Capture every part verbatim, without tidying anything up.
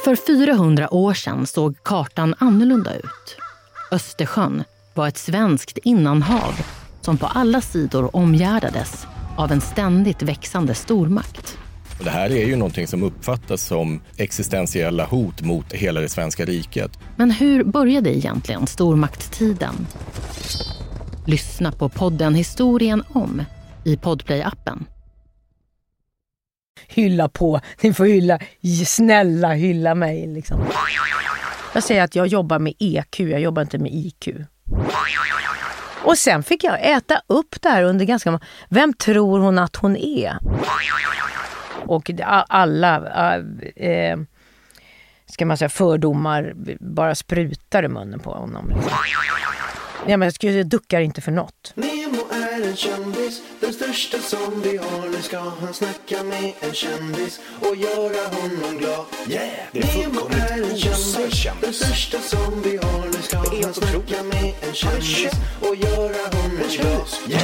För fyrahundra år sedan såg kartan annorlunda ut. Östersjön var ett svenskt innanhav som på alla sidor omgärdades av en ständigt växande stormakt. Det här är ju någonting som uppfattas som existentiella hot mot hela det svenska riket. Men hur började egentligen stormaktstiden? Lyssna på podden Historien om i Podplay-appen. Hylla på, ni får hylla, snälla hylla mig liksom. Jag säger att jag jobbar med E Q, jag jobbar inte med I Q. Och sen fick jag äta upp där under ganska... Vem tror hon att hon är? Och alla äh, ska man säga fördomar bara sprutar i munnen på honom. Liksom. Ja, men jag, jag duckar inte för något. Nemo är en kändis, den största som vi har. Nu ska han snacka med en kändis och göra honom glad. Yeah, det är Nemo är en kändis, den största som vi har. Nu ska han snacka med en kändis och göra honom glad. Yeah.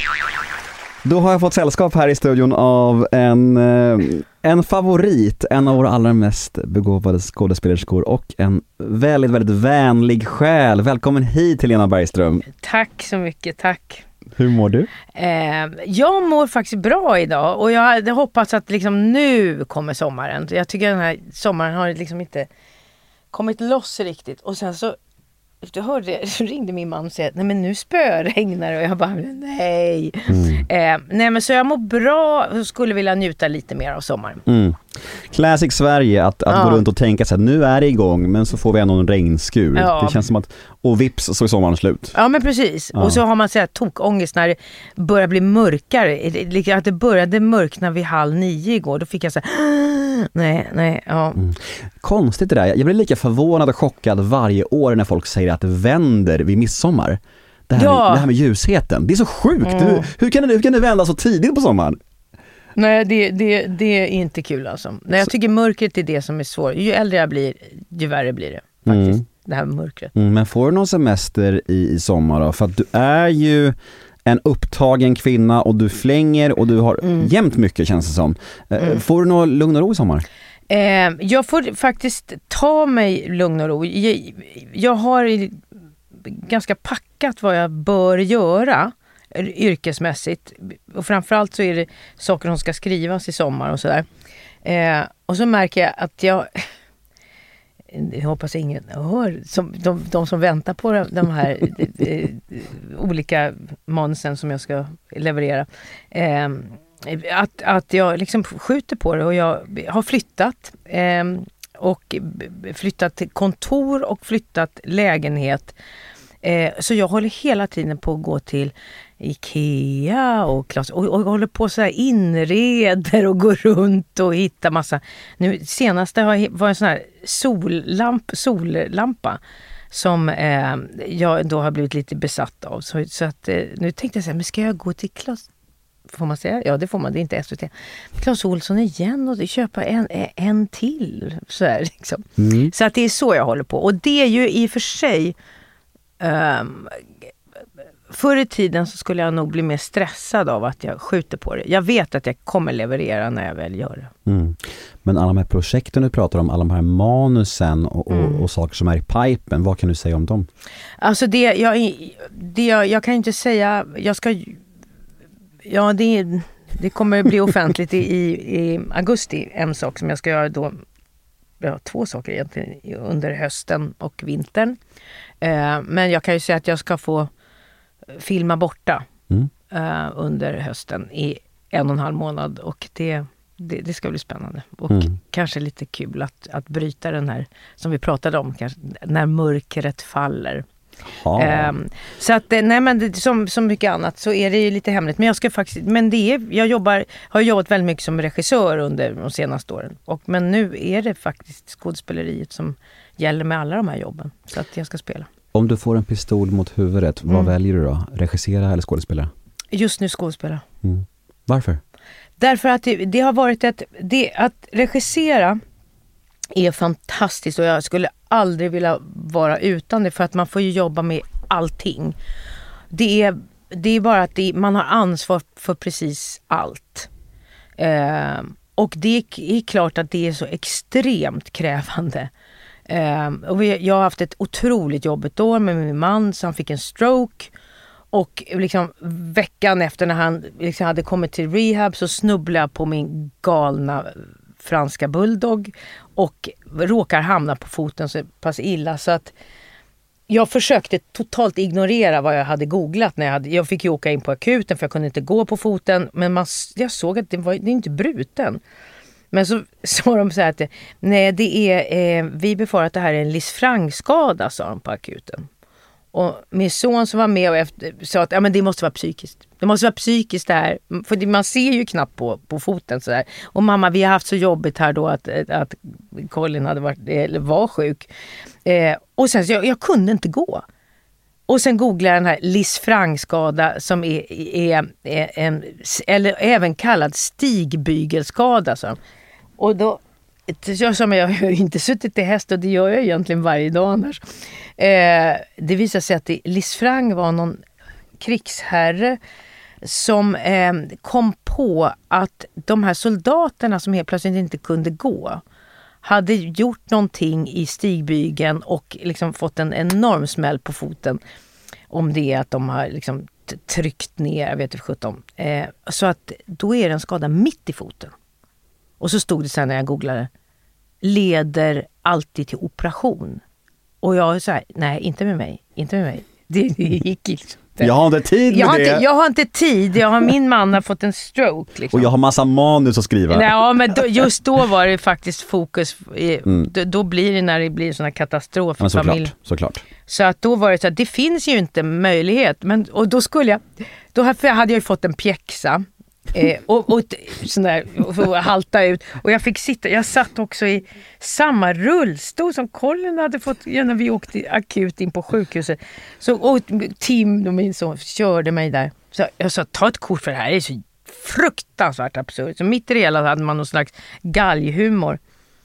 Då har jag fått sällskap här i studion av en, en favorit, en av våra allra mest begåvade skådespelerskor och en väldigt, väldigt vänlig själ. Välkommen hit, Helena Bergström. Tack så mycket, tack. Hur mår du? Eh, jag mår faktiskt bra idag och jag hade hoppats att liksom nu kommer sommaren. Jag tycker den här sommaren har liksom inte kommit loss riktigt. Och sen så du hörde, så ringde min man och sa nej men nu spöregnar och jag bara nej. Mm. Eh, nej men så jag mår bra och skulle vilja njuta lite mer av sommaren. Mm. Classic Sverige att, att ja. gå runt och tänka så här, nu är det igång men så får vi ändå en regnskur. Ja. Det känns som att, och vips så är sommaren slut. Ja men precis. Ja. Och så har man så här tokångest när det börjar bli mörkare. Att det började mörkna vid halv nio igår. Då fick jag så här, nej, nej, ja. Mm. Konstigt det där. Jag blir lika förvånad och chockad varje år när folk säger att det vänder vid midsommar. Det här, ja. med, det här med ljusheten. Det är så sjukt. Mm. Hur, hur, kan det, hur kan det vända så tidigt på sommaren? Nej, det, det, det är inte kul alltså. Nej, jag tycker mörkret är det som är svårt. Ju äldre jag blir, ju värre blir det faktiskt. Mm. Det här mörkret. Mm, men får du någon semester i, i sommar då? För att du är ju en upptagen kvinna och du flänger och du har mm. jämt mycket känns det som. Mm. Får du någon lugn och ro i sommar? Eh, jag får faktiskt ta mig lugn och ro. Jag, jag har ganska packat vad jag bör göra yrkesmässigt. Och framförallt så är det saker som ska skrivas i sommar och sådär. Eh, och så märker jag att jag... Jag hoppas ingen hör. Som, de, de som väntar på de här eh, olika manusen som jag ska leverera. Eh, att, att jag liksom skjuter på det och jag har flyttat. Eh, och flyttat till kontor och flyttat lägenhet. Eh, så jag håller hela tiden på att gå till Ikea och, Klas, och, och håller på så här inreder och går runt och hittar massa. Nu senaste var en sån här sollamp, sollampa som eh, jag då har blivit lite besatt av. Så, så att eh, nu tänkte jag så här, men ska jag gå till Klas? Får man säga? Ja, det får man. Det är inte S V T. Claes Olsson igen och köpa en, en till. Så, här, liksom. mm. så att det är så jag håller på. Och det är ju i och för sig Um, förr i tiden så skulle jag nog bli mer stressad av att jag skjuter på det. Jag vet att jag kommer leverera när jag väl gör det. Mm. Men alla de här projekten du pratar om, alla de här manusen och, och, mm. och saker som är i pipen, vad kan du säga om dem? Alltså det jag, det jag, jag kan inte säga, jag ska ja det, det kommer bli offentligt i, i, i augusti, en sak som jag ska göra då. Ja, två saker egentligen under hösten och vintern. Eh, men jag kan ju säga att jag ska få filma borta mm. eh, under hösten i en och en halv månad. Och det, det, det ska bli spännande. Och mm. kanske lite kul att, att bryta den här, som vi pratade om, kanske, när mörkret faller. Um, så att nej men det, som, som mycket annat så är det ju lite hemligt, men jag ska faktiskt men det är, jag jobbar har jobbat väldigt mycket som regissör under de senaste åren och men nu är det faktiskt skådespeleriet som gäller med alla de här jobben så att jag ska spela. Om du får en pistol mot huvudet, vad mm. väljer du då? Regissera eller skådespelare? Just nu skådespelare. Mm. Varför? Därför att det, det har varit ett det, att regissera är fantastiskt och jag skulle aldrig vilja vara utan det för att man får ju jobba med allting. Det är, det är bara att det, man har ansvar för precis allt. Eh, och det är klart att det är så extremt krävande. Eh, och vi, jag har haft ett otroligt jobbigt år med min man, så han fick en stroke. Och liksom veckan efter när han liksom hade kommit till rehab så snubblade jag på min galna franska bulldog och råkar hamna på foten så pass illa så att jag försökte totalt ignorera vad jag hade googlat. När jag, hade, jag fick ju åka in på akuten för jag kunde inte gå på foten, men man, jag såg att det var det är inte bruten. Men så sa de så här att nej, det är, eh, vi befarar att det här är en Lisfranc-skada, sa de på akuten. Och min son som var med och efter, sa att ja, men det måste vara psykiskt. Det måste vara psykiskt det här. För man ser ju knappt på, på foten så där. Och mamma, vi har haft så jobbigt här då att, att Colin hade varit, eller var sjuk. Eh, och sen så jag, jag kunde inte gå. Och sen googlade jag den här Lisfranc-skada som är, är, är en, eller även kallad stigbygelskada. Så. Och då, jag sa, men jag har ju inte suttit i häst och det gör jag egentligen varje dag annars. Eh, det visade sig att det, Lisfranc var någon krigsherre som eh, kom på att de här soldaterna som helt plötsligt inte kunde gå hade gjort någonting i stigbygeln och liksom fått en enorm smäll på foten. Om det är att de har liksom tryckt ner, jag vet inte sjutton. Eh, så att då är det en skada mitt i foten. Och så stod det sen när jag googlade, leder alltid till operation. Och jag sa, nej, inte med mig, inte med mig. Det, det gick inte. Jag har inte tid med jag har det. Inte, jag har inte tid, jag har, min man har fått en stroke. Liksom. Och jag har massa manus att skriva. Ja, men då, just då var det faktiskt fokus, i, mm. då, då blir det när det blir såna katastrof i familj. Såklart, såklart. Så att då var det så att det finns ju inte möjlighet. Men, och då skulle jag, då hade jag ju fått en pjäxa. Eh, och, och, sån där, och halta ut. Och jag fick sitta, jag satt också i samma rullstol som Colin hade fått när vi åkte akut in på sjukhuset. Så, och Tim, de min son, körde mig där. Så jag sa, ta ett kort för det här, det är så fruktansvärt absurt. Så mitt i det hela hade man någon slags galghumor.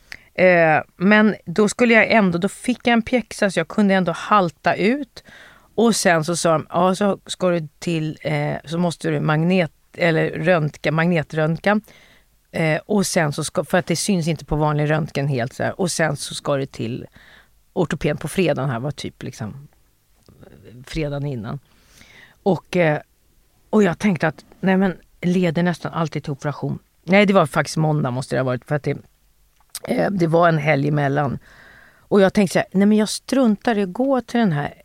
Eh, men då skulle jag ändå, då fick jag en pjäxa så jag kunde ändå halta ut. Och sen så sa de, ja så ska du till, eh, så måste du magnet eller röntga, magnetröntgen eh, och sen så ska, för att det syns inte på vanlig röntgen helt så här, och sen så ska det till ortoped på fredagen, här var typ liksom fredagen innan och, eh, och jag tänkte att nej men leder nästan alltid till operation. Nej, det var faktiskt måndag måste det ha varit för att det, eh, det var en helg emellan och jag tänkte så här, nej men jag struntar i att gå till den här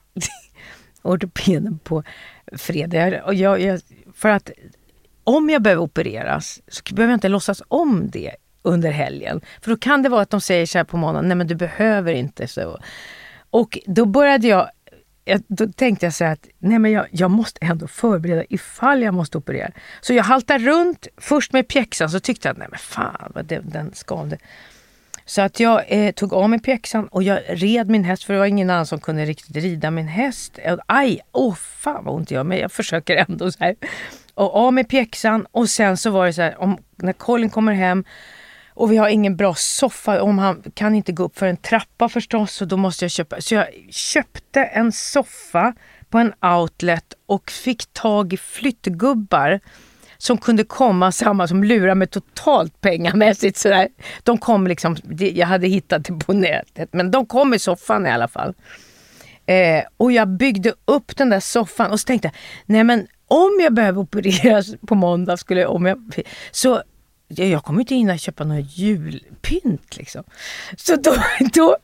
ortopeden på fredag och jag, jag, för att om jag behöver opereras så behöver jag inte låtsas om det under helgen. För då kan det vara att de säger så här på månaden, nej men du behöver inte så. Och då började jag, då tänkte jag så här att nej men jag, jag måste ändå förbereda ifall jag måste operera. Så jag haltade runt först med pjäxan så tyckte jag att nej men fan vad det, den skavde. Så att jag eh, tog av mig pjäxan och jag red min häst för det var ingen annan som kunde riktigt rida min häst. Aj, åh oh, fan vad ont jag men jag försöker ändå så här. Och av med pjäxan och sen så var det så här, om, när Colin kommer hem och vi har ingen bra soffa, om han kan inte gå upp för en trappa förstås så då måste jag köpa. Så jag köpte en soffa på en outlet och fick tag i flyttgubbar som kunde komma samma som lurar mig totalt pengamässigt sådär. De kom liksom, jag hade hittat det på nätet men de kom i soffan i alla fall. Eh, och jag byggde upp den där soffan och så tänkte jag, nej men om jag behöver opereras på måndag skulle jag, om jag, så jag, jag kommer inte in och köpa någon julpynt liksom. Så då, då,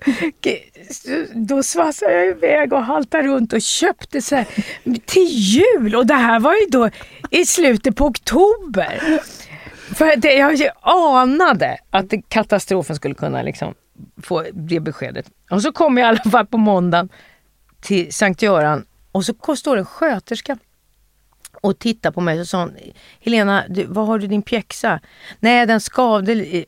då svassade jag iväg och haltade runt och köpte så här till jul. Och det här var ju då i slutet på oktober. För det, jag anade att katastrofen skulle kunna liksom få det beskedet. Och så kom jag i alla fall på måndagen till Sankt Göran och så står en sköterska och tittade på mig och sa, Helena, du, vad har du din pjäxa? Nej, den skavde.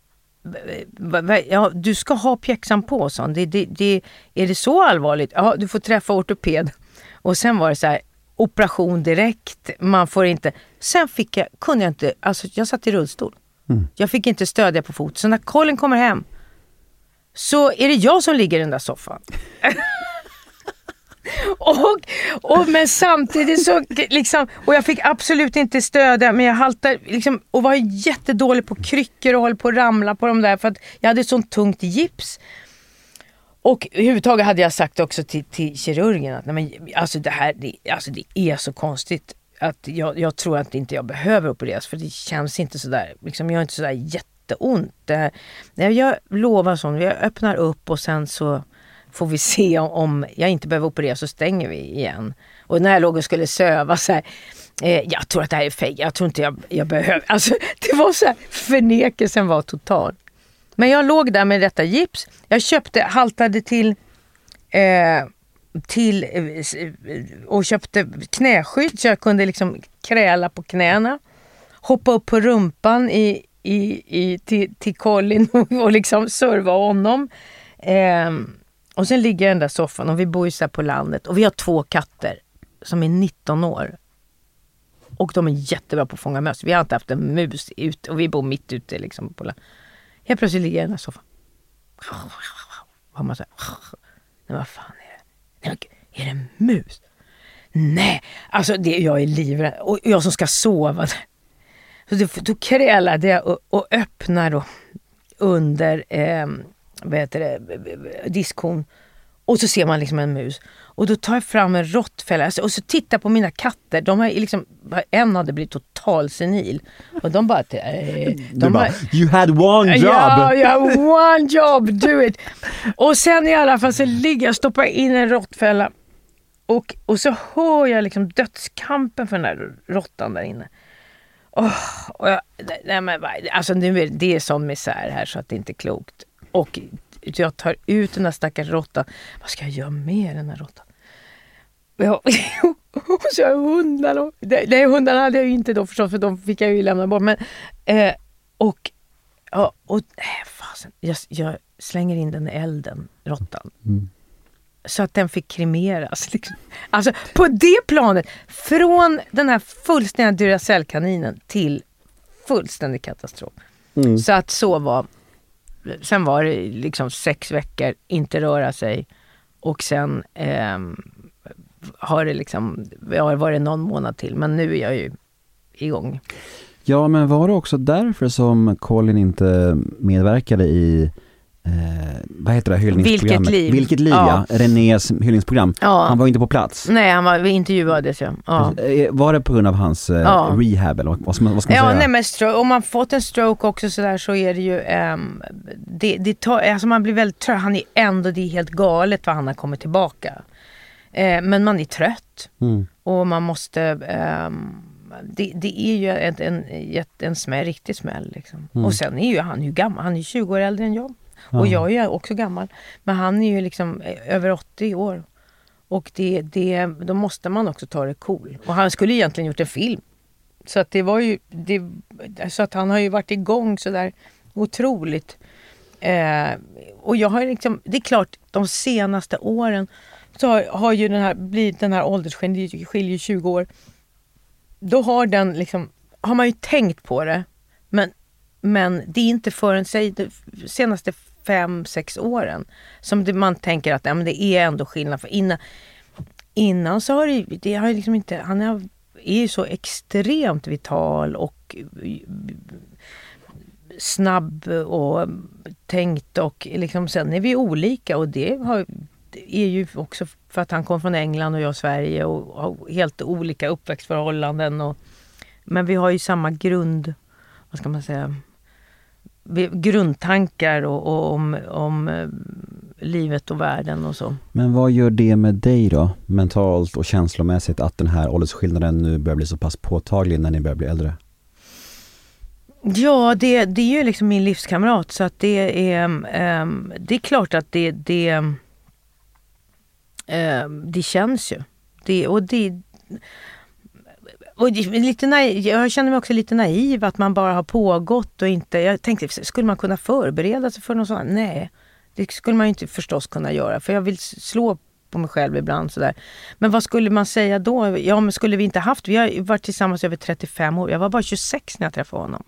Ja, du ska ha pjäxan på, sa det, det, det, är det så allvarligt? Ja, du får träffa ortoped. Och sen var det så här, operation direkt, man får inte. Sen fick jag, kunde jag inte, alltså jag satt i rullstol. Mm. Jag fick inte stödja på fot. Så när Colin kommer hem så är det jag som ligger i den där soffan. och, och men samtidigt så liksom, och jag fick absolut inte stödja, men jag haltade liksom, och var jättedålig på kryckor och höll på att ramla på dem där för att jag hade sånt tungt gips. Och överhuvudtaget hade jag sagt också till, till kirurgen att nej men, alltså det här det, alltså det är så konstigt att jag, jag tror att inte jag behöver opereras, för det känns inte så där liksom, jag är inte så där jätteont. Det, det, jag lovar sånt, vi öppnar upp och sen så får vi se om, om jag inte behöver opereras, så stänger vi igen. Och när jag låg och skulle söva så här, eh, jag tror att det här är fake, jag tror inte jag, jag behöver, alltså det var så här, förnekelsen var total. Men jag låg där med detta gips. Jag köpte, haltade till, eh, till eh, och köpte knäskydd så jag kunde liksom kräla på knäna. Hoppa upp på rumpan i, i, i, till, till Colin och, och liksom serva honom. Eh, och sen ligger jag i den där soffan och vi bor ju så här på landet. Och vi har två katter som är nitton år. Och de är jättebra på att fånga möss. Vi har inte haft en mus ute och vi bor mitt ute liksom på landet. Jag plötsligt ligger jag i den här soffan. Och man säger, nej vad fan är det? Nej, är det en mus? Nej, alltså det, jag är livrädd. Och jag som ska sova. Så då, då krälade jag och, och öppnar då under eh, vad heter det, diskhon. Och så ser man liksom en mus. Och då tar jag fram en råttfälla och så tittar på mina katter. De har liksom, en hade blivit total senil. Och de bara... Eh, de bara, you had one job! Ja, you have one job, do it! Och sen i alla fall så ligger jag och stoppar in en råttfälla. Och, och så hör jag liksom dödskampen för den där råttan där inne. Oh, och jag, nej men, alltså nu är det sån misär här så att det inte är klokt. Och jag tar ut den där stackars råttan. Vad ska jag göra med den här råttan? Ja, och så har jag hundarna. Nej, hundarna hade jag ju inte då förstås, för de fick jag ju lämna bort. Men, eh, och ja, och nej, fasen, jag, jag slänger in den i elden, råttan. Mm. Så att den fick kremeras. Liksom. Alltså på det planet, från den här fullständiga Duracell-kaninen till fullständig katastrof. Mm. Så att så var... Sen var det liksom sex veckor, inte röra sig. Och sen eh, har det liksom, har varit någon månad till. Men nu är jag ju igång. Ja, men var det också därför som Colin inte medverkade i eh, vad heter det, hyllningsprogrammet? Vilket liv. Vilket liv, ja. ja. Renés hyllningsprogram. Ja. Han var inte på plats. Nej, han var, vi intervjuades, ja. ja. Var det på grund av hans eh, ja. rehab eller vad ska man, vad ska man ja, säga? Nej, men stro- om man fått en stroke också så där så är det ju um, det, det tar, alltså man blir väldigt trött. Han är ändå, det är helt galet vad han har kommit tillbaka. Eh, men man är trött. Mm. Och man måste um, det, det är ju en, en, en, en smäll, riktig smäll liksom. Mm. Och sen är ju han ju gammal. Han är tjugo år äldre än jag. Ja. Och jag är ju också gammal. Men han är ju liksom över åttio år. Och det, det, då måste man också ta det cool. Och han skulle egentligen gjort en film. Så att det var ju... Det, så att han har ju varit igång så där otroligt. Eh, och jag har liksom... Det är klart, de senaste åren så har, har ju den här... Blivit den här åldersskillnaden, skiljer tjugo år. Då har den liksom... Har man ju tänkt på det. Men... Men det är inte förrän säg, de senaste fem, sex åren som det, man tänker att ja, men det är ändå skillnad. För innan, innan så har det, det har liksom inte, han är, är ju så extremt vital och snabb och tänkt och liksom, sen är vi olika och det, har, det är ju också för att han kom från England och jag Sverige och har helt olika uppväxtförhållanden. Och, men vi har ju samma grund, vad ska man säga, grundtankar och, och om, om livet och världen och så. Men vad gör det med dig då, mentalt och känslomässigt, att den här åldersskillnaden nu börjar bli så pass påtaglig när ni börjar bli äldre? Ja, det, det är ju liksom min livskamrat, så att det är um, det är klart att det det, um, det känns ju. Det, och det Och lite naiv, jag känner mig också lite naiv att man bara har pågått och inte, jag tänkte, skulle man kunna förbereda sig för något sånt? Nej, det skulle man ju inte förstås kunna göra, för jag vill slå på mig själv ibland sådär. Men vad skulle man säga då? Ja, men skulle vi inte haft, vi har varit tillsammans över trettiofem år, jag var bara tjugosex när jag träffade honom.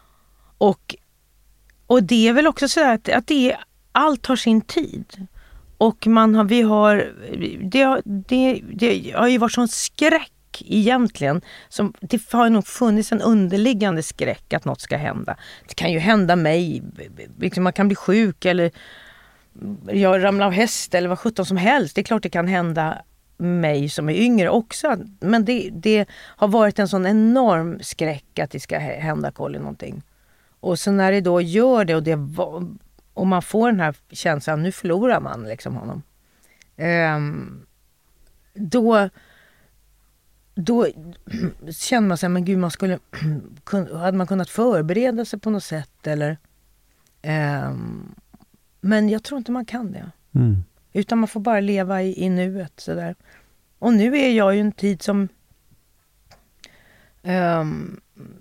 Och, och det är väl också så att, att det är, allt har sin tid. Och man har, vi har, det, det, det har ju varit sån skräck egentligen. Som, det har nog funnits en underliggande skräck att något ska hända. Det kan ju hända mig, liksom man kan bli sjuk eller jag ramlar av häst eller vad sjutton som helst. Det är klart det kan hända mig som är yngre också. Men det, det har varit en sån enorm skräck att det ska hända Colin någonting. Och så när det då gör det och, det och man får den här känslan, nu förlorar man liksom honom. Um, då då känner man sig, men gud, man skulle hade man kunnat förbereda sig på något sätt eller um, men jag tror inte man kan det. Mm. Utan man får bara leva i, i nuet sådär. Och nu är jag ju en tid som um,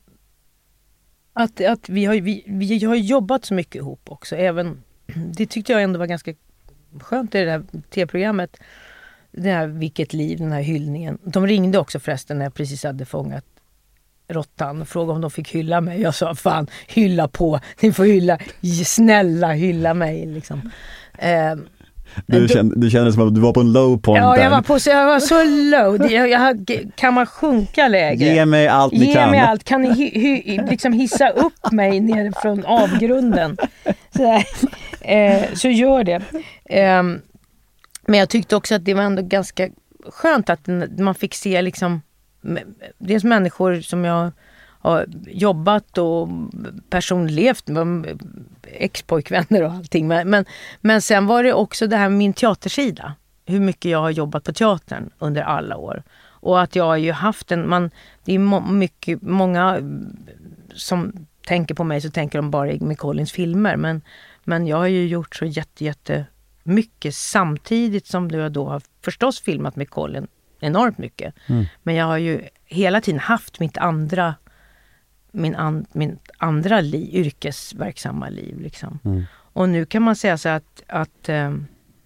att, att vi, har, vi, vi har jobbat så mycket ihop också. Även, det tyckte jag ändå var ganska skönt i det här tv-programmet. Det här Vilket liv, den här hyllningen. De ringde också förresten när jag precis hade fångat råttan och frågade om de fick hylla mig. Jag sa, fan, hylla på. Ni får hylla, snälla hylla mig liksom. Eh, du, kände, du kände som att du var på en low point. Ja, där. jag var, på, jag var så low. Jag, jag, kan man sjunka lägre? Ge mig allt ni Ge kan. Ge mig allt. Kan ni hy, hy, liksom hissa upp mig ner från avgrunden? Så, eh, så gör det. Eh, men jag tyckte också att det var ändå ganska skönt att man fick se liksom, dels människor som jag har jobbat och personlevt med, ex-pojkvänner och allting. Men, men, men sen var det också det här med min teatersida. Hur mycket jag har jobbat på teatern under alla år. Och att jag har ju haft en... Man, det är må, mycket, många som tänker på mig så tänker de bara med Collins filmer. Men, men jag har ju gjort så jätte, jätte mycket samtidigt som jag då har förstås filmat med Colin enormt mycket. Mm. Men jag har ju hela tiden haft mitt andra min, an, min andra liv, yrkesverksamma liv liksom. Mm. Och nu kan man säga så att, att eh,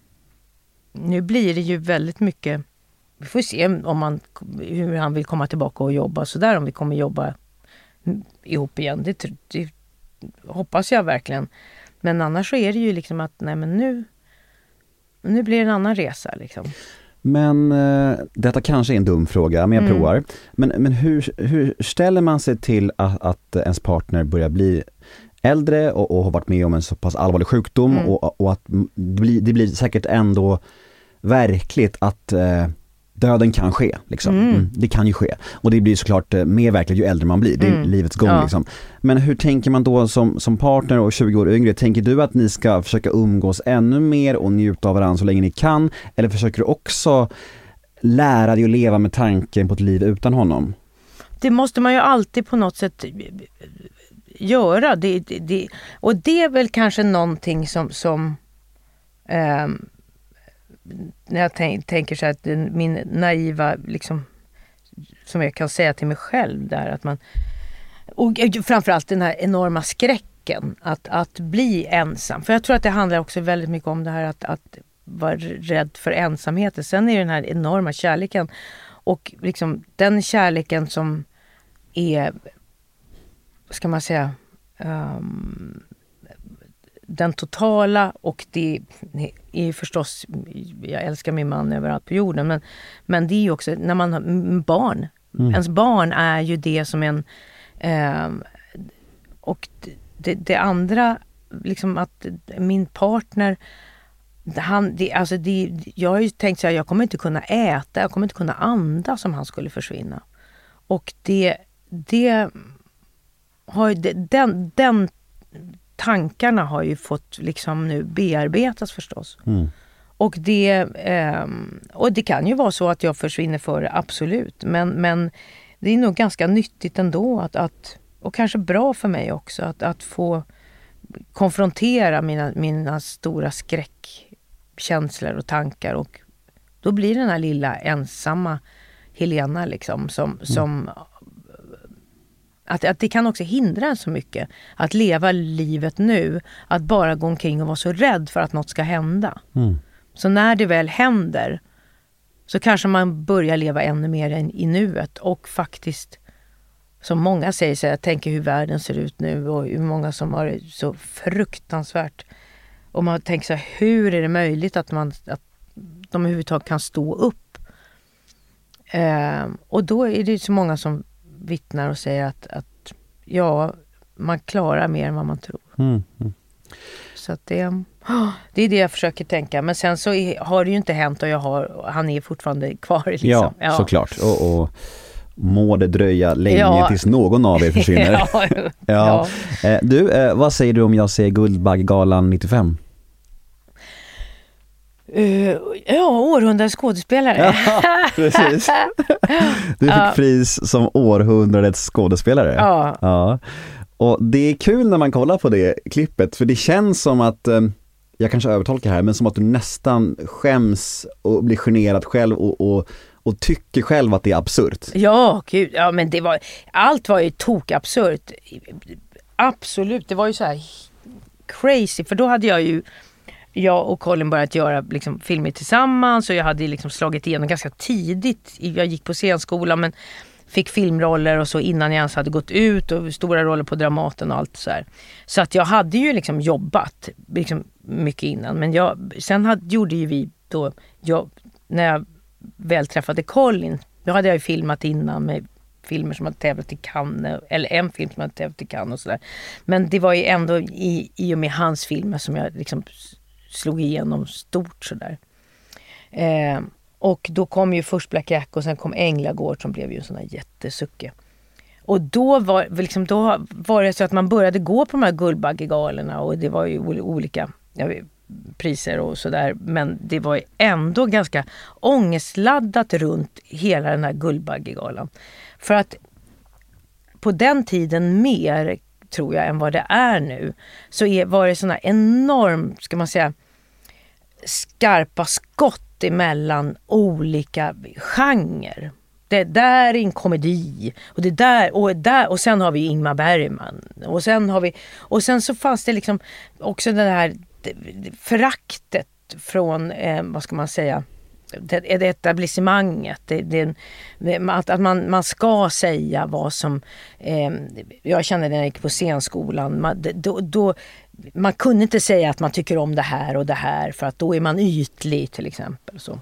nu blir det ju väldigt mycket, vi får se om man, hur han vill komma tillbaka och jobba så där, om vi kommer jobba ihop igen, det, det hoppas jag verkligen. Men annars så är det ju liksom att nej, men nu nu blir det en annan resa liksom. Men eh, detta kanske är en dum fråga, men jag mm. provar. Men, men hur, hur ställer man sig till att, att ens partner börjar bli äldre och, och har varit med om en så pass allvarlig sjukdom mm. och, och att det blir, det blir säkert ändå verkligt att eh, döden kan ske. Liksom. Mm. Mm, det kan ju ske. Och det blir såklart eh, mer verkligt ju äldre man blir. Det är mm. livets gång. Ja. Liksom. Men hur tänker man då som, som partner och tjugo år yngre? Tänker du att ni ska försöka umgås ännu mer och njuta av varandra så länge ni kan? Eller försöker du också lära dig att leva med tanken på ett liv utan honom? Det måste man ju alltid på något sätt göra. Det, det, det, och det är väl kanske någonting som... som eh, när jag tänk, tänker så att den, min naiva liksom, som jag kan säga till mig själv där att man, och framförallt den här enorma skräcken att, att bli ensam, för jag tror att det handlar också väldigt mycket om det här att, att vara rädd för ensamheten. Sen är det den här enorma kärleken och liksom den kärleken som är, ska man säga, um, den totala, och det är förstås, jag älskar min man överallt på jorden, men, men det är ju också när man har barn. Mm. Ens barn är ju det som en eh, och det, det andra liksom att min partner han, det, alltså det, jag har ju tänkt så här, jag kommer inte kunna äta, jag kommer inte kunna andas om han skulle försvinna. Och det det har det, den, den tankarna har ju fått liksom nu bearbetas förstås. Mm. Och det eh, och det kan ju vara så att jag försvinner för det, absolut. Men, men det är nog ganska nyttigt ändå att, att och kanske bra för mig också att, att få konfrontera mina, mina stora skräckkänslor och tankar, och då blir den här lilla ensamma Helena liksom som, mm. som Att, att det kan också hindra en så mycket att leva livet nu, att bara gå omkring och vara så rädd för att något ska hända. Mm. Så när det väl händer så kanske man börjar leva ännu mer än i nuet, och faktiskt, som många säger, så jag tänker hur världen ser ut nu och hur många som har så fruktansvärt Och man tänker så här, hur är det möjligt att, man, att de överhuvudtaget kan stå upp? Eh, och då är det så många som vittnar och säger att, att ja, man klarar mer än vad man tror. Mm. Mm. Så att det, det är det jag försöker tänka. Men sen så är, har det ju inte hänt och jag har, han är fortfarande kvar. Liksom. Ja, ja, såklart. Och, och må det dröja länge ja. tills någon av er försvinner. ja, ja. ja. Eh, du, eh, vad säger du om jag ser Guldbaggegalan nittiofem? Uh, ja, århundradets skådespelare. Ja, precis. Du fick ja. pris som århundradets skådespelare. Ja. Ja. Och det är kul när man kollar på det klippet, för det känns som att, eh, jag kanske övertolkar här, men som att du nästan skäms och blir generad själv och, och, och tycker själv att det är absurt. Ja, gud. Ja, men det var, allt var ju tokabsurt. Absolut, det var ju så här crazy, för då hade jag ju jag och Colin börjat göra liksom, filmer tillsammans och jag hade liksom slagit igenom ganska tidigt. Jag gick på scenskolan men fick filmroller och så innan jag ens hade gått ut och stora roller på Dramaten och allt så här. Så att jag hade ju liksom jobbat liksom mycket innan. Men jag, sen hade, gjorde ju vi då, jag, när jag väl träffade Colin, då hade jag ju filmat innan med filmer som hade tävlat i Cannes, eller en film som hade tävlat i Cannes och sådär. Men det var ju ändå i, i och med hans filmer som jag liksom slog igenom stort sådär. Eh, och då kom ju först Black Jack och sen kom Änglagård som blev ju en sån här jättesucke. Och då var, liksom, då var det så att man började gå på de här Guldbaggegalerna och det var ju olika jag vet, priser och sådär. Men det var ju ändå ganska ångestladdat runt hela den här Guldbaggegalan. För att på den tiden mer tror jag än vad det är nu så är, var det såna enorm, ska man säga, skarpa skott emellan olika genrer. Det där är en komedi och det där och där och sen har vi Ingmar Bergman och sen har vi och sen så fanns det liksom också det här föraktet från eh, vad ska man säga, det, det etablissemanget, det, det, att, att man, man ska säga vad som eh, jag kände när jag gick på scenskolan, man, då, då, man kunde inte säga att man tycker om det här och det här för att då är man ytlig till exempel. Så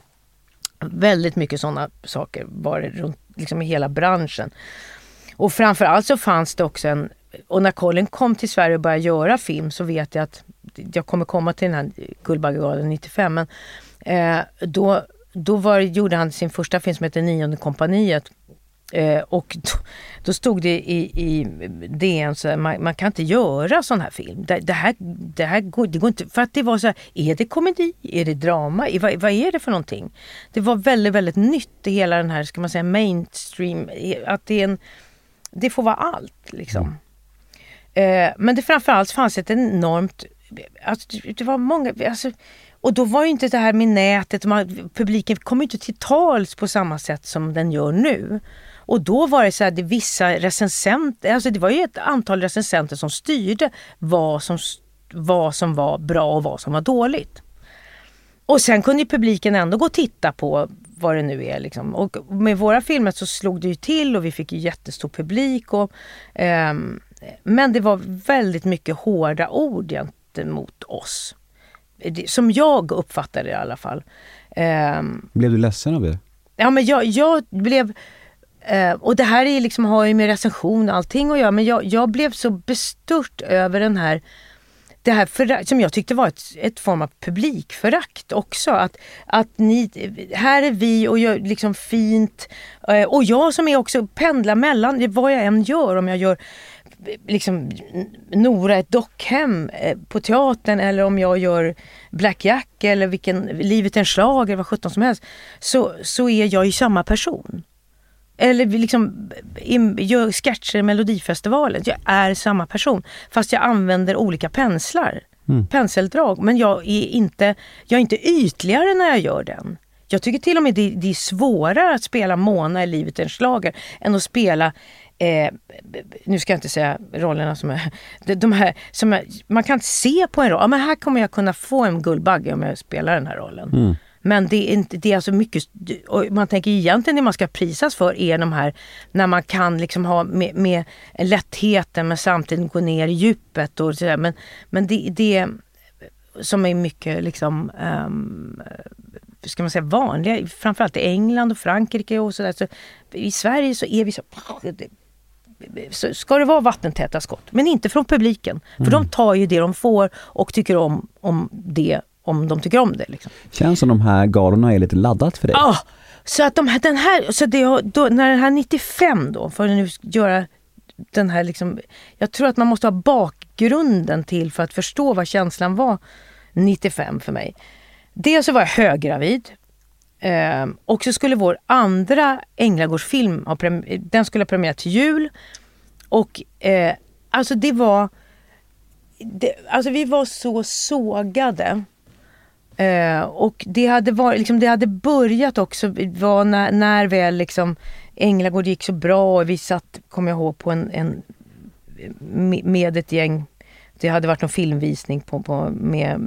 väldigt mycket sådana saker var det runt liksom i hela branschen. Och framförallt så fanns det också en, och när Colin kom till Sverige och började göra film så vet jag att jag kommer komma till den här Guldbaggegalan nittiofem, men eh, då Då var, gjorde han sin första film som heter Nionde kompaniet eh, och då, då stod det i, i D N så man, man kan inte göra sån här film. Det, det, här, det här går, det går inte, för att det var så här, är det komedi? Är det drama? Vad, vad är det för någonting? Det var väldigt, väldigt nytt i hela den här, ska man säga, mainstream, att det är en, det får vara allt liksom. Mm. Eh, men det framförallt fanns ett enormt, alltså, det var många, alltså och då var ju inte det här med nätet, man, publiken kom inte till tals på samma sätt som den gör nu. Och då var det så här, det vissa recensenter, alltså det var ju ett antal recensenter som styrde vad som, vad som var bra och vad som var dåligt. Och sen kunde ju publiken ändå gå och titta på vad det nu är liksom. Och med våra filmer så slog det ju till och vi fick ju jättestor publik. Och, eh, men det var väldigt mycket hårda ord gentemot oss. Som jag uppfattade det i alla fall. Um, blev du ledsen av det? Ja, men jag, jag blev... Uh, och det här är liksom, har ju med recension och allting att göra. Men jag, jag blev så bestört över den här... Det här förakt, som jag tyckte var ett, ett form av publikförakt också. Att, att ni... Här är vi och gör liksom fint. Uh, och jag som är också pendlar mellan vad jag än gör. Om jag gör... liksom Nora ett dockhem på teatern eller om jag gör Black Jack eller vilken Livet en slag eller vad sjutton som helst så, så är jag ju samma person. Eller liksom gör sketcher i Melodifestivalen, jag är samma person fast jag använder olika penslar, mm. penseldrag, men jag är inte jag är inte ytligare när jag gör den. Jag tycker till och med det, det är svårare att spela Mona i Livet en slager än att spela Eh, nu ska jag inte säga rollerna som är de, de här som är, man kan inte se på en roll, ja, men här kommer jag kunna få en Guldbagge om jag spelar den här rollen. Mm. Men det är inte, det är alltså mycket, och man tänker egentligen det man ska prisas för är de här när man kan liksom ha med, med lättheten men samtidigt gå ner i djupet och sådär, men, men det, det som är mycket liksom, um, ska man säga vanliga, framförallt i England och Frankrike och sådär. Så i Sverige så är vi så, så ska det vara vattentäta skott, men inte från publiken. För mm. de tar ju det de får och tycker om, om det, om de tycker om det. Liksom. Känns som de här galorna är lite laddat för dig. Ja, så att de här, den här, så det, då, när den här nittiofem då, för att nu göra den här liksom, jag tror att man måste ha bakgrunden till för att förstå vad känslan var nittiofem för mig. Dels så var jag höggravid. Eh, och så skulle vår andra Änglagårdsfilm ha prem- den skulle ha premiär till jul. Och eh, alltså det var det, alltså vi var så sågade. Eh, och det hade varit liksom, det hade börjat också var när, när väl liksom Änglagård gick så bra och vi satt, kommer jag ihåg, på en, en med ett gäng. Det hade varit någon filmvisning på, på med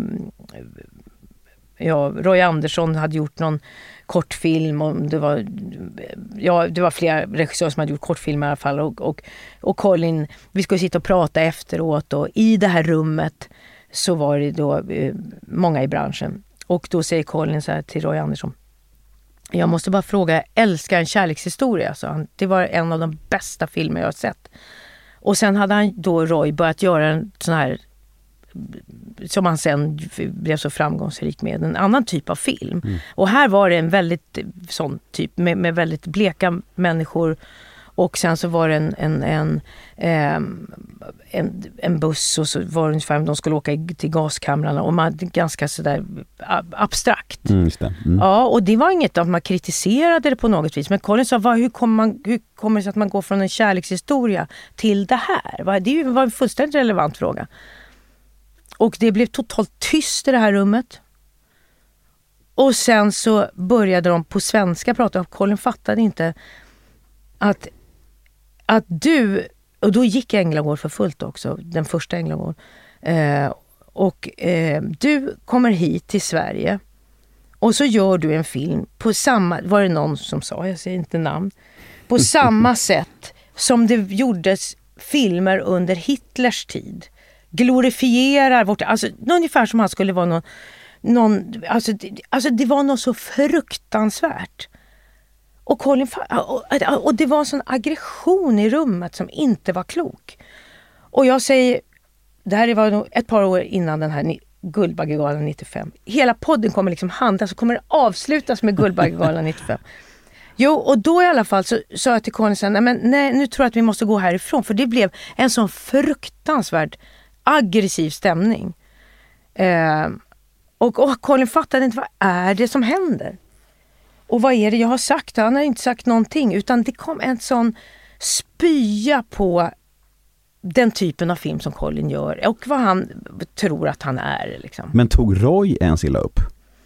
ja, Roy Andersson hade gjort någon kortfilm och det var ja, det var flera regissörer som hade gjort kortfilmer i alla fall och, och, och Colin, vi skulle sitta och prata efteråt och i det här rummet så var det då eh, många i branschen och då säger Colin så här till Roy Andersson: jag måste bara fråga, jag älskar en kärlekshistoria, så han. Det var en av de bästa filmer jag har sett. Och sen hade han då, Roy, börjat göra en sån här som han sen blev så framgångsrik med, en annan typ av film. Mm. Och här var det en väldigt sån typ med, med väldigt bleka människor. Och sen så var det en, en, en, en, en, en buss och så var det ungefär de skulle åka till gaskamrarna och man ganska sådär abstrakt. Mm, just det. Mm. Ja, och det var inget att man kritiserade det på något vis. Men Colin sa, vad, hur, kommer man, hur kommer det sig att man går från en kärlekshistoria till det här? Det var en fullständigt relevant fråga. Och det blev totalt tyst i det här rummet. Och sen så började de på svenska prata och Colin fattade inte att att du, och då gick Änglagård för fullt också, den första Änglagård. Eh, och eh, du kommer hit till Sverige och så gör du en film på samma, var det någon som sa, jag säger inte namn, på samma sätt som det gjordes filmer under Hitlers tid. Glorifierar vårt, alltså ungefär som han skulle vara någon, någon alltså, alltså det var något så fruktansvärt. Och, Colin, och, och det var en sån aggression i rummet som inte var klok. Och jag säger, det här var nog ett par år innan den här Guldbaggegalan nittiofem. Hela podden kommer liksom handla, så kommer det avslutas med Guldbaggegalan nittiofem. Jo, och då i alla fall så sa jag till Colin sen, nej, men nej, nu tror jag att vi måste gå härifrån. För det blev en sån fruktansvärd aggressiv stämning. Eh, och, och Colin fattade inte, vad är det som händer? Och vad är det jag har sagt? Han har inte sagt någonting, utan det kom en sån spya på den typen av film som Colin gör och vad han tror att han är. Liksom. Men tog Roy ens illa upp?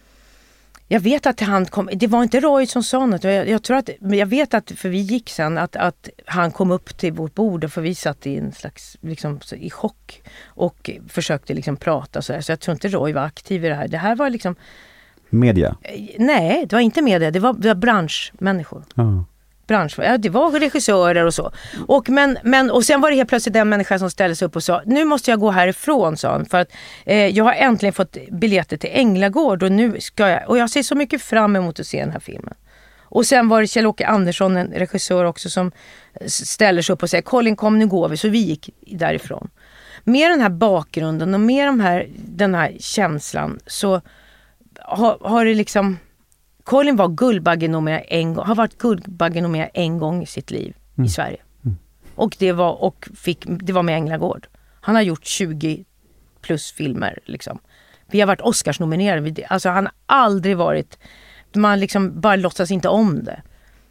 Jag vet att han kom, det var inte Roy som sa något. Jag, jag tror att, jag vet att, för vi gick sen, att, att han kom upp till vårt bord för vi satt i en slags, liksom, i chock och försökte liksom prata så här. Så jag tror inte Roy var aktiv i det här. Det här var liksom media? Nej, det var inte media. Det var, det var branschmänniskor. Ja. Bransch, ja, det var regissörer och så. Och, men, men, och sen var det helt plötsligt den människa som ställde sig upp och sa, nu måste jag gå härifrån, sa han, för att eh, jag har äntligen fått biljetter till Änglagård och nu ska jag, och jag ser så mycket fram emot att se den här filmen. Och sen var det Kjell-Åke Andersson, en regissör också, som ställer sig upp och säger, Colin, kom, nu går vi. Så vi gick därifrån. Med den här bakgrunden och med de här, den här känslan så har, har det liksom... Colin var Guldbaggenominerad en gång, har varit Guldbaggenominerad en gång i sitt liv mm. i Sverige. Mm. Och det var och fick det var med Änglagård. Han har gjort tjugo plus filmer liksom. Vi har varit Oscarsnominerade, alltså han har aldrig varit, man liksom bara låtsas inte om det.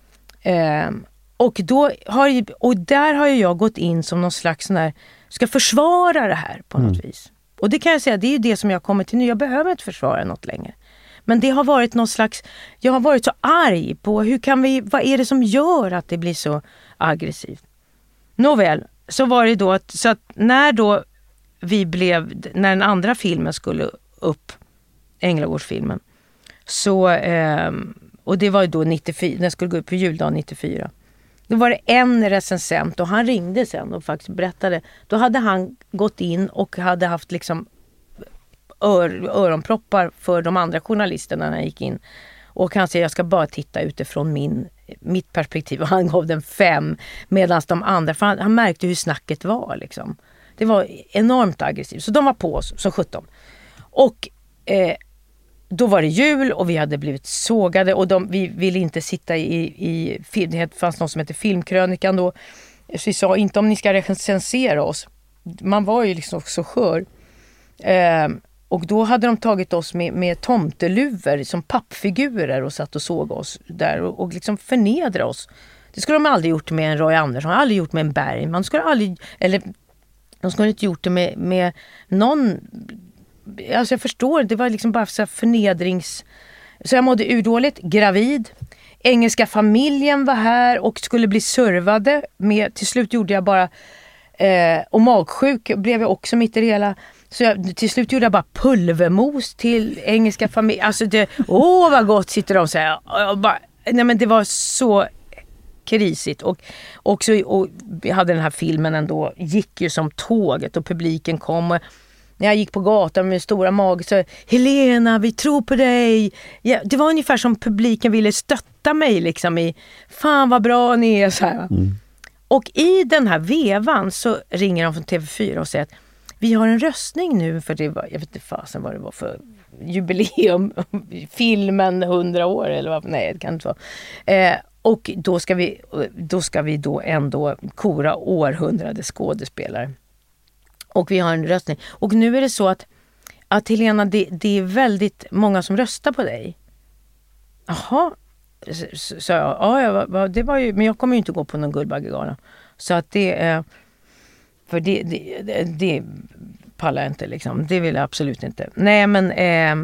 Ehm, och då har och där har jag gått in som någon slags sån där, ska försvara det här på något mm. vis. Och det kan jag säga, det är ju det som jag kommer till nu. Jag behöver inte försvara något längre. Men det har varit någon slags, jag har varit så arg på hur kan vi, vad är det som gör att det blir så aggressivt? Nåväl, så var det då att, så att när då vi blev, när den andra filmen skulle upp, Änglagårdsfilmen, så, eh, och det var då nittiofyra, den skulle gå upp på juldagen nittiofyra. Då var det en recensent och han ringde sen och faktiskt berättade, då hade han gått in och hade haft liksom ör, öronproppar för de andra journalisterna när jag gick in. Och han säger jag ska bara titta utifrån min, mitt perspektiv. Och han gav den fem medan de andra, för han, han märkte hur snacket var liksom. Det var enormt aggressivt. Så de var på oss som sjutton. Och eh, då var det jul och vi hade blivit sågade. Och de, vi ville inte sitta i, i film. Det fanns någon som heter Filmkrönikan då. Så vi sa inte om ni ska recensera oss. Man var ju liksom så skör. Eh, och då hade de tagit oss med, med tomteluver som pappfigurer och satt och såg oss där. Och, och liksom förnedra oss. Det skulle de aldrig gjort med en Roy Andersson. De aldrig gjort med en Bergman. De skulle aldrig... Eller, de skulle inte gjort det med, med någon... Alltså jag förstår, det var liksom bara så förnedrings... Så jag mådde urdåligt, gravid. Engelska familjen var här och skulle bli servade. Med, till slut gjorde jag bara... Eh, och magsjuk blev jag också mitt i det hela. Så jag, till slut gjorde jag bara pulvermos till engelska familjen. Alltså det... Åh, vad gott sitter de och säger. Och bara, nej men det var så... krisigt och också och vi hade den här filmen ändå gick ju som tåget och publiken kom och när jag gick på gatan med stora mag så Helena, vi tror på dig. Ja, det var ungefär som publiken ville stötta mig liksom i fan vad bra ni är så här. Mm. Och i den här vevan så ringer de från T V fyra och säger att vi har en röstning nu för det var, jag vet inte fasen vad det var för jubileum, filmen hundra år eller vad, nej det kan inte vara. Eh, Och då ska vi då ska vi då ändå kora århundradets skådespelare. Och vi har en röstning. Och nu är det så att, att Helena, det, det är väldigt många som röstar på dig. Jaha, så jag, ja, det var ju, men jag kommer ju inte gå på någon Guldbaggegala. Så att det är, för det, det, det, det pallar jag inte liksom. Det vill jag absolut inte. Nej men eh,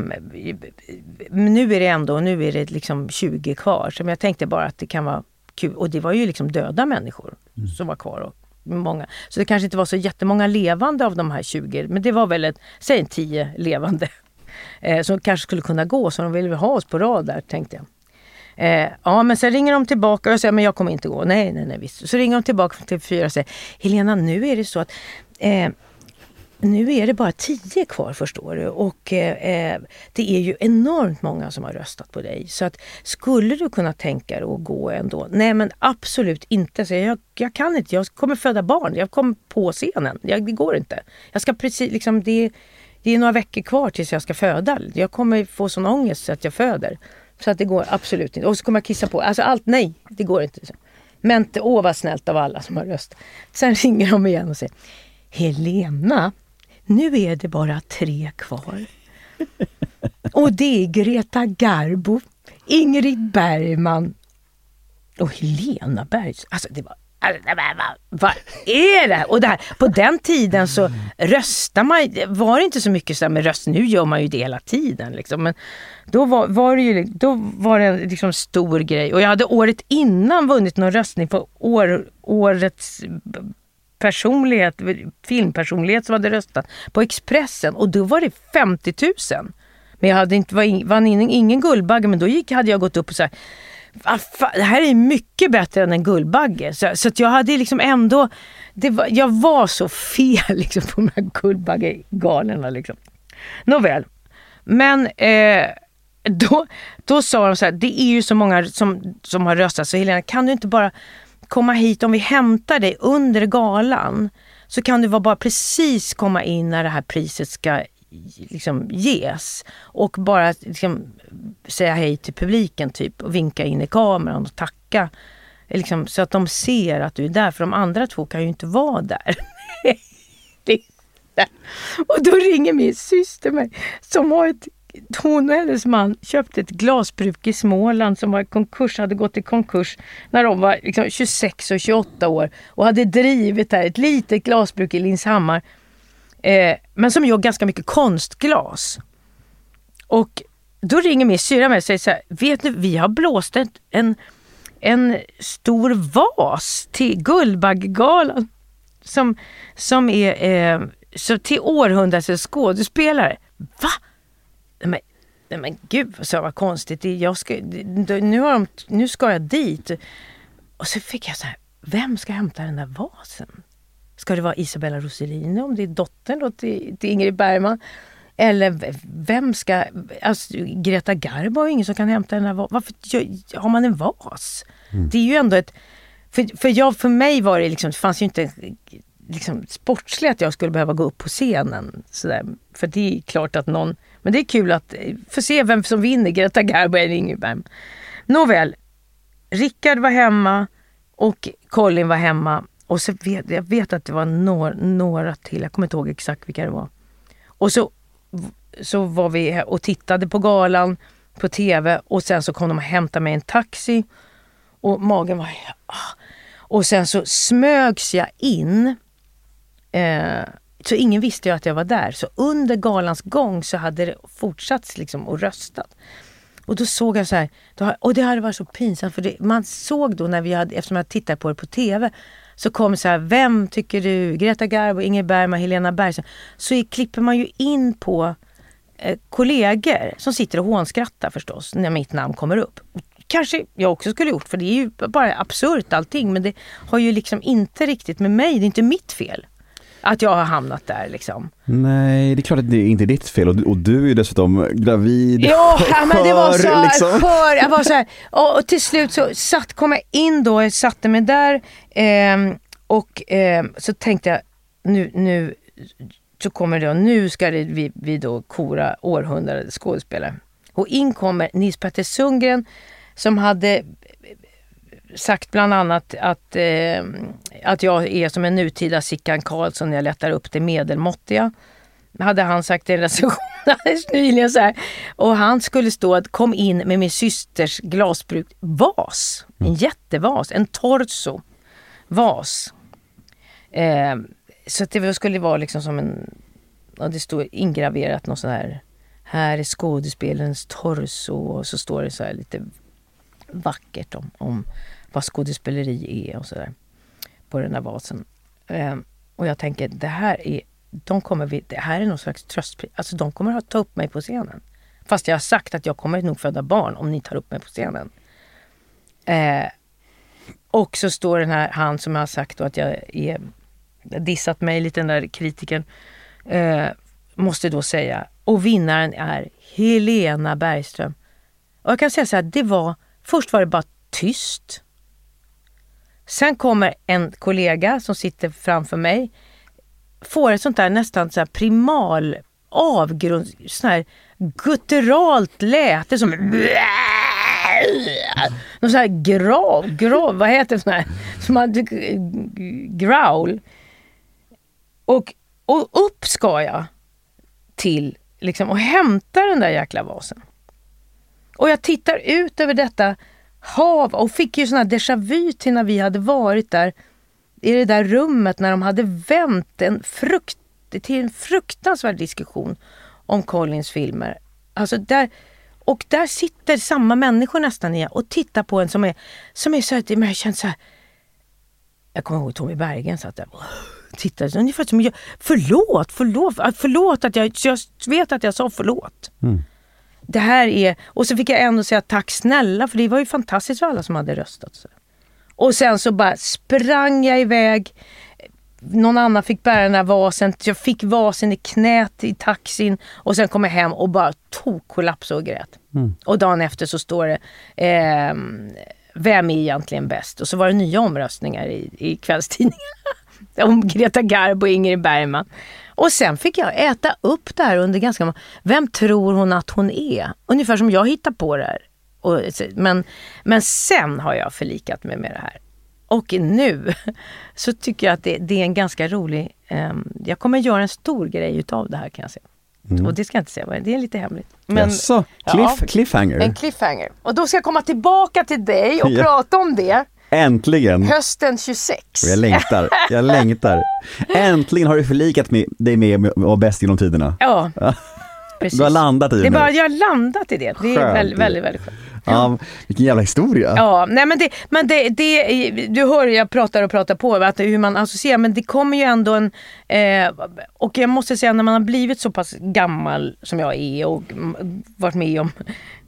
nu är det ändå, nu är det liksom tjugo kvar. Så jag tänkte bara att det kan vara kul. Och det var ju liksom döda människor mm. som var kvar. Och många. Så det kanske inte var så jättemånga levande av de här tjugo. Men det var väl ett, säg en tio levande. Eh, som kanske skulle kunna gå. Så de ville ha oss på rad där, tänkte jag. Eh, ja, men sen ringer de tillbaka och säger, men jag kommer inte gå. Nej, nej, nej, visst. Så ringer de tillbaka till fyra och säger, Helena, nu är det så att eh, nu är det bara tio kvar, förstår du. Och eh, det är ju enormt många som har röstat på dig. Så att skulle du kunna tänka dig att gå ändå? Nej, men absolut inte. Så jag, jag kan inte, jag kommer föda barn. Jag kommer på scenen. Jag, det går inte. Jag ska precis, liksom, det, det är några veckor kvar tills jag ska föda. Jag kommer få sån ångest så att jag föder. Så att det går absolut inte. Och så kommer jag kissa på. Alltså allt, nej, det går inte. Men åh vad snällt av alla som har röstat. Sen ringer de igen och säger, Helena, nu är det bara tre kvar. Och det är Greta Garbo, Ingrid Bergman och Helena Bergs. Alltså det var, vad är det? Och där, på den tiden så röstar man, var det inte så mycket så där med röst. Nu gör man ju det hela tiden liksom. Men då var, var det ju då var det en liksom stor grej. Och jag hade året innan vunnit någon röstning på år, årets personlighet, filmpersonlighet som hade röstat på Expressen. Och då var det femtio tusen. Men jag hade inte, var, vann ingen, ingen Guldbagge. Men då gick, hade jag gått upp och sagt, det här är mycket bättre än en Guldbagge. Så, så att jag hade liksom ändå, det var, jag var så fel liksom på de här Guldbaggegalerna liksom. Nåväl. Men eh, då, då sa de så här, det är ju så många som, som har röstat. Så Helena, kan du inte bara komma hit om vi hämtar dig under galan? Så kan du bara precis komma in när det här priset ska liksom ges. Och bara liksom säga hej till publiken typ. Och vinka in i kameran och tacka. Liksom, så att de ser att du är där. För de andra två kan ju inte vara där. Och då ringer min syster mig. Som har ett, hon och hennes man köpte ett glasbruk i Småland som var i konkurs, hade gått i konkurs när de var liksom tjugosex och tjugoåtta år. Och hade drivit där ett litet glasbruk i Linshammar. Eh, men som gör ganska mycket konstglas. Och då ringer min syra mig och säger så här, vet du, vi har blåst ett, en, en stor vas till Guldbaggegalan som, som är eh, så till århundradets skådespelare. Va? Men, men gud, så var konstigt. Jag ska, nu, har de, nu ska jag dit. Och så fick jag så här, vem ska hämta den där vasen? Ska det vara Isabella Rossellini om det är dottern då till, till Ingrid Bergman? Eller vem ska... Alltså, Greta Garbo är ingen som kan hämta den här vasen. Varför har man en vas? Mm. Det är ju ändå ett... För, för, jag, för mig var det liksom... Det fanns ju inte liksom, sportsligt att jag skulle behöva gå upp på scenen. Sådär. För det är klart att någon... Men det är kul att få se vem som vinner. Greta Garbo eller Ingrid Bergman. Nåväl. Rickard var hemma och Colin var hemma. Och så vet jag vet att det var några, några till. Jag kommer inte ihåg exakt vilka det var. Och så, så var vi och tittade på galan på tv. Och sen så kom de och hämtade mig en taxi. Och magen var... Och sen så smögs jag in. Eh, så ingen visste ju att jag var där. Så under galans gång så hade det fortsatt liksom och röstat. Och då såg jag så här, då, och det hade varit så pinsamt för det, man såg då när vi hade, eftersom jag tittade på det på tv, så kom så här, vem tycker du, Greta Garbo, Ingrid Bergman, Helena Bergström, så i, klipper man ju in på eh, kollegor som sitter och hånskrattar förstås när mitt namn kommer upp. Kanske jag också skulle gjort, för det är ju bara absurt allting, men det har ju liksom inte riktigt med mig, det är inte mitt fel att jag har hamnat där liksom. Nej, det är klart att det är inte ditt fel. Och du, och du är ju dessutom gravid. Ja, skör, men det var så liksom. skör. Jag var så här, och, och till slut så satt, kom jag in då, jag satte mig där eh, och eh, så tänkte jag nu, nu så kommer det, nu ska det, vi, vi då kora århundradets skådespelare. Och in kommer Nils Petter Sundgren som hade sagt bland annat att, eh, att jag är som en nutida Sickan Karlsson när jag lättar upp det medelmåttiga. Hade han sagt i en recension nyligen så här. Och han skulle stå att kom in med min systers glasbruk vas. En jättevas. En torso vas. Eh, så att det skulle vara liksom som en... Ja, det står ingraverat något sån här... Här är skådespelarens torso. Och så står det så här lite vackert om... om vad skådespeleri är och sådär på den här vasen. Um, och jag tänker, det här är de kommer vi, det här är någon slags tröstpris. Alltså de kommer att ta upp mig på scenen. Fast jag har sagt att jag kommer nog föda barn om ni tar upp mig på scenen. Uh, och så står den här, han som har sagt då att jag är dissat mig lite, den där kritiken, uh, måste då säga, och vinnaren är Helena Bergström. Och jag kan säga så här, det var, först var det bara tyst. Sen kommer en kollega som sitter framför mig, får ett sånt där nästan så här primal avgrund, sån här gutturalt läte som någon sån här grav, grav, vad heter det sån här, som hade growl. Och, och upp ska jag till liksom och hämta den där jäkla vasen. Och jag tittar ut över detta hav och fick ju sån här déjà vu till när vi hade varit där i det där rummet när de hade vänt en frukt till en fruktansvärd diskussion om Collins filmer. Alltså där, och där sitter samma människor nästan i och tittar på en som är som är så här, men jag känner så här, jag kommer ihåg Tommy Bergen satt där och tittade ungefär som jag, förlåt, förlåt, förlåt att jag, jag vet att jag sa förlåt. Mm. Det här är, och så fick jag ändå säga tack snälla, för det var ju fantastiskt för alla som hade röstat. Så. Och sen så bara sprang jag iväg. Någon annan fick bära den där vasen. Jag fick vasen i knät i taxin. Och sen kom jag hem och bara tog kollaps och grät. Mm. Och dagen efter så står det eh, vem är egentligen bäst? Och så var det nya omröstningar i, i kvällstidningarna. Om Greta Garbo och Ingrid Bergman. Och sen fick jag äta upp det här under ganska många... Vem tror hon att hon är? Ungefär som jag hittar på det här. Och, men, men sen har jag förlikat mig med det här. Och nu så tycker jag att det, det är en ganska rolig... Um, jag kommer göra en stor grej utav det här, kan jag säga. Mm. Och det ska jag inte säga, det är lite hemligt. Men, Jaså, cliff, ja, cliffhanger. En cliffhanger. Och då ska jag komma tillbaka till dig och ja. prata om det. Äntligen. Hösten tjugosex. Jag längtar, jag längtar. Äntligen har du förlikat med, dig med att vara bäst genom tiderna. Ja, precis. Du har landat i det. Det är bara, jag har landat i det. Det är skönt. väldigt, väldigt, väldigt skönt. Ja, vilken jävla historia. Ja, nej men det, men det, det du hör jag pratar och pratar på att hur man associerar, men det kommer ju ändå en eh, och jag måste säga när man har blivit så pass gammal som jag är och varit med om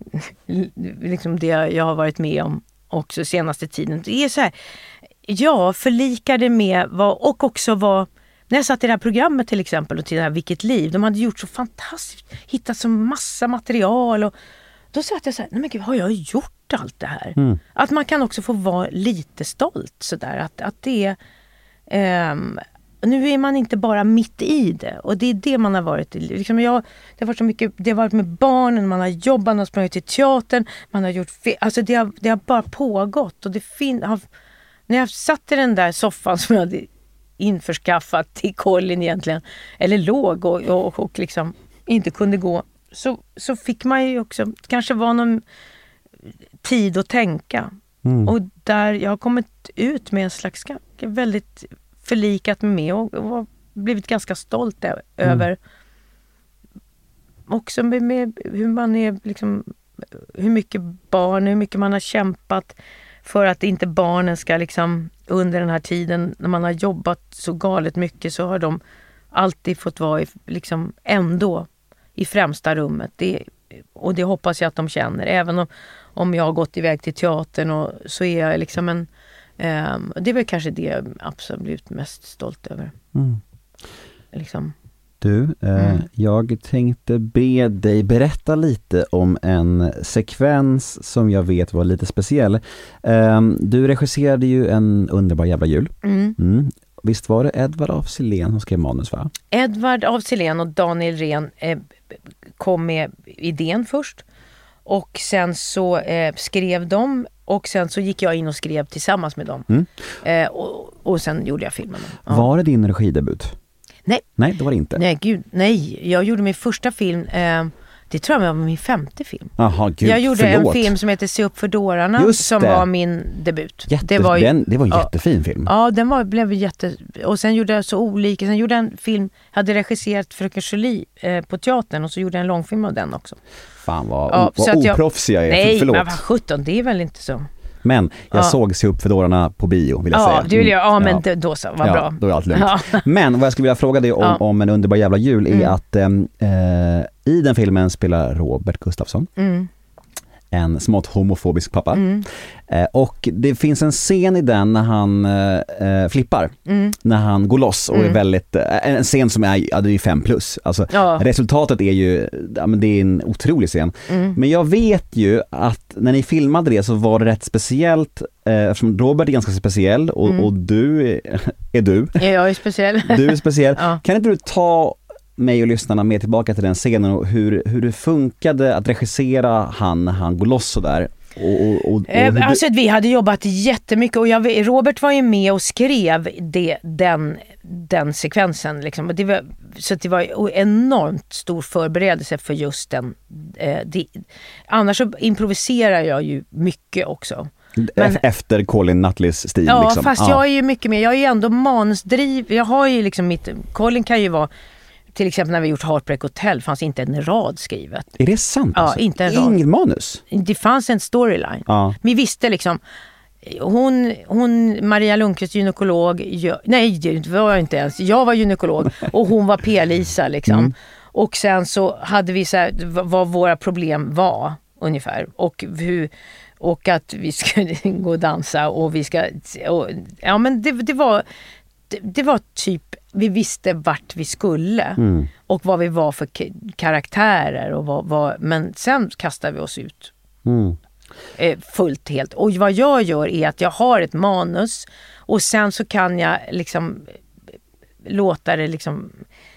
liksom det jag har varit med om också senaste tiden, det är så här, ja, förlikade med vad, och också vad när jag satt i det här programmet till exempel och till det här Vilket liv, de hade gjort så fantastiskt, hittat så massa material och då satt jag så här, nej men gud, har jag gjort allt det här? Mm. Att man kan också få vara lite stolt sådär, att, att det är um, nu är man inte bara mitt i det och det är det man har varit i. Liksom jag, det har varit så mycket, det har varit med barnen, man har jobbat, man har sprungit till teatern, man har gjort fe- alltså det har, det har bara pågått och det fin- har, när jag satt i den där soffan som jag hade införskaffat till Colin egentligen, eller låg och, och, och liksom inte kunde gå, så, så fick man ju också, kanske var någon tid att tänka. Mm. Och där jag har kommit ut med en slags väldigt förlikat mig med och, och blivit ganska stolt ö- mm. över också med, med hur man är liksom, hur mycket barn, hur mycket man har kämpat för att inte barnen ska liksom under den här tiden när man har jobbat så galet mycket, så har de alltid fått vara i, liksom ändå i främsta rummet. Det, och det hoppas jag att de känner. Även om, om jag har gått iväg till teatern och så är jag liksom en Um, det är väl kanske det jag är absolut mest stolt över. Mm. Liksom. Du, eh, mm. jag tänkte be dig berätta lite om en sekvens som jag vet var lite speciell. Eh, du regisserade ju En underbar jävla jul. Mm. Mm. Visst var det Edvard af Sillén som skrev manus, va? Edvard af Sillén och Daniel Rehn eh, kom med idén först. Och sen så eh, skrev de och sen så gick jag in och skrev tillsammans med dem. Mm. Eh, och, och sen gjorde jag filmen. Ja. Var det din regidebut? Nej. Nej, det var det inte. Nej, gud, nej. Jag gjorde min första film, eh, det tror jag var min femte film. Aha, gud, jag gjorde förlåt. en film som heter Se upp för dårarna. Just som det. var min debut. Jätte, det var ju, den, det var en ja, jättefin film. Ja, den var, blev jätte... Och sen gjorde jag så olika. Sen gjorde jag en film, hade regisserat Fröken Julie eh, på teatern och så gjorde jag en långfilm av den också. Fan vad, ja, vad oproffsig jag är. Nej, förlåt. men vad sjutton, det är väl inte så. Men jag ja. såg Se upp för dårarna på bio, vill jag ja, säga. Du vill jag, ja, men ja. då så, vad ja, bra. Då är allt lugnt. Ja. Men vad jag skulle vilja fråga dig om, ja. om En underbar jävla jul är mm. att eh, i den filmen spelar Robert Gustafsson. Mm. En smått homofobisk pappa. Mm. Eh, och det finns en scen i den när han eh, flippar. Mm. När han går loss och mm. är väldigt... Eh, en scen som är, ja, det är fem plus. Alltså, ja. Resultatet är ju... Ja, men det är en otrolig scen. Mm. Men jag vet ju att när ni filmade det så var det rätt speciellt. Eh, eftersom Robert är ganska speciell och, mm. och du är, är du. Ja, jag är speciell. Du är speciell. Ja. Kan inte du ta mig och lyssnarna med tillbaka till den scenen och hur, hur det funkade att regissera han när han går loss så där? Och, och, och, och eh, alltså du... vi hade jobbat jättemycket och jag, Robert var ju med och skrev det, den, den sekvensen liksom. Det var, så det var enormt stor förberedelse för just den. Eh, det, annars så improviserar jag ju mycket också. Men, efter Colin Nutleys stil ja, liksom. Fast ah. jag är ju mycket mer, jag är ju ändå manusdriv, jag har ju liksom mitt, Colin kan ju vara, till exempel när vi gjort Heartbreak Hotel fanns inte en rad skrivet. Är det sant? Ja, alltså? inte en rad. Ingen manus? Det fanns en storyline. Ja. Vi visste liksom, hon, hon Maria Lundqvist, gynekolog, jag, nej det var jag inte ens, jag var gynekolog och hon var P-Lisa liksom. Mm. Och sen så hade vi så här, vad våra problem var ungefär och hur, och att vi skulle gå och dansa och vi ska, och, ja men det, det var det, det var typ, vi visste vart vi skulle mm. och vad vi var för k- karaktärer och vad, vad, men sen kastade vi oss ut mm. eh, fullt helt. Och vad jag gör är att jag har ett manus och sen så kan jag liksom låta det liksom